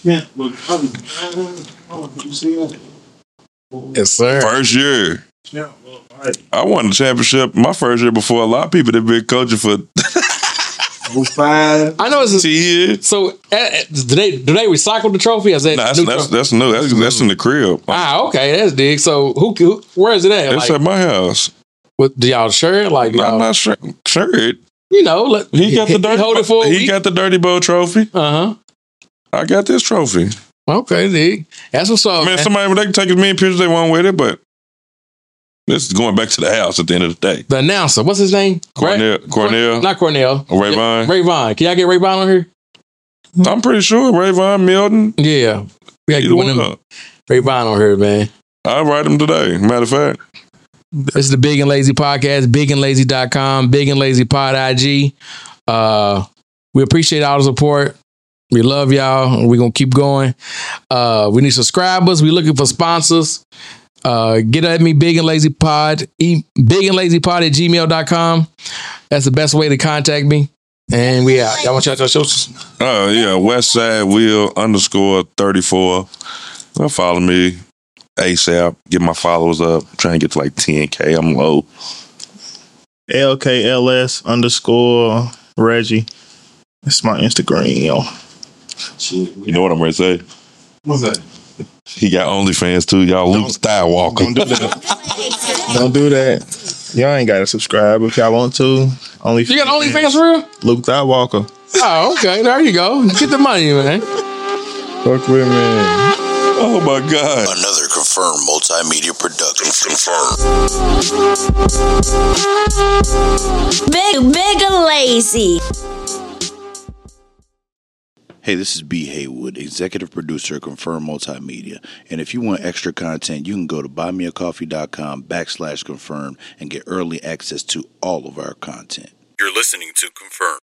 Yes, sir. First year. I won the championship my first year before a lot of people that been coaching for Five. I know it's a, ten years. so. Uh, uh, do they do they recycle the trophy? Is that Nah, that's, new that's trophy? that's new. That's, that's in the crib. Ah, okay, that's big. So who, who where is it at? It's Like, at my house. what, do y'all share it? Like, I'm y'all, not sure. sure it. you know, let, He got the dirty. hold it for a he week. got the Dirty Bowl trophy. Uh huh. I got this trophy. Okay, dig. That's what's up. I mean, man. somebody they can take as many pictures they want with it, but this is going back to the house at the end of the day. The announcer, what's his name? Cornell, Ray- Cornell, not Cornell. Ray Vine. Ray Vine. Can y'all get Ray Vine on here? I'm pretty sure Ray Vine, Milton. Yeah, we got to Either get one of one. them. Ray Vine on here, man. I'll write him today. Matter of fact, This is the Big and Lazy Podcast, big and lazy dot com, Big and Lazy Pod I G. Uh, we appreciate all the support. We love y'all. We're going to keep going. Uh, we need subscribers. We're looking for sponsors. Uh, get at me, Big and Lazy Pod, e- big and lazy pod at gmail dot com. That's the best way to contact me. And we out. Y'all want to shout out your socials? oh yeah, Westside Will underscore thirty-four. Well, follow me ASAP. Get my followers up. Trying to get to like ten K. I'm low. L K L S underscore Reggie. That's my Instagram. You know what I'm ready to say? What's that? He got OnlyFans too. Y'all Luke Skywalker. Don't do that. Don't do that. Y'all ain't gotta subscribe if y'all want to. Only You got OnlyFans for real? Luke Skywalker. Oh, okay. There you go. Get the money, man. Fuck with me. Oh my God. Another Confirmed Multimedia Production. Confirmed. Big, big and lazy. Hey, this is B. Haywood, executive producer of Confirmed Multimedia. And if you want extra content, you can go to buymeacoffee.com backslash confirmed and get early access to all of our content. You're listening to Confirmed.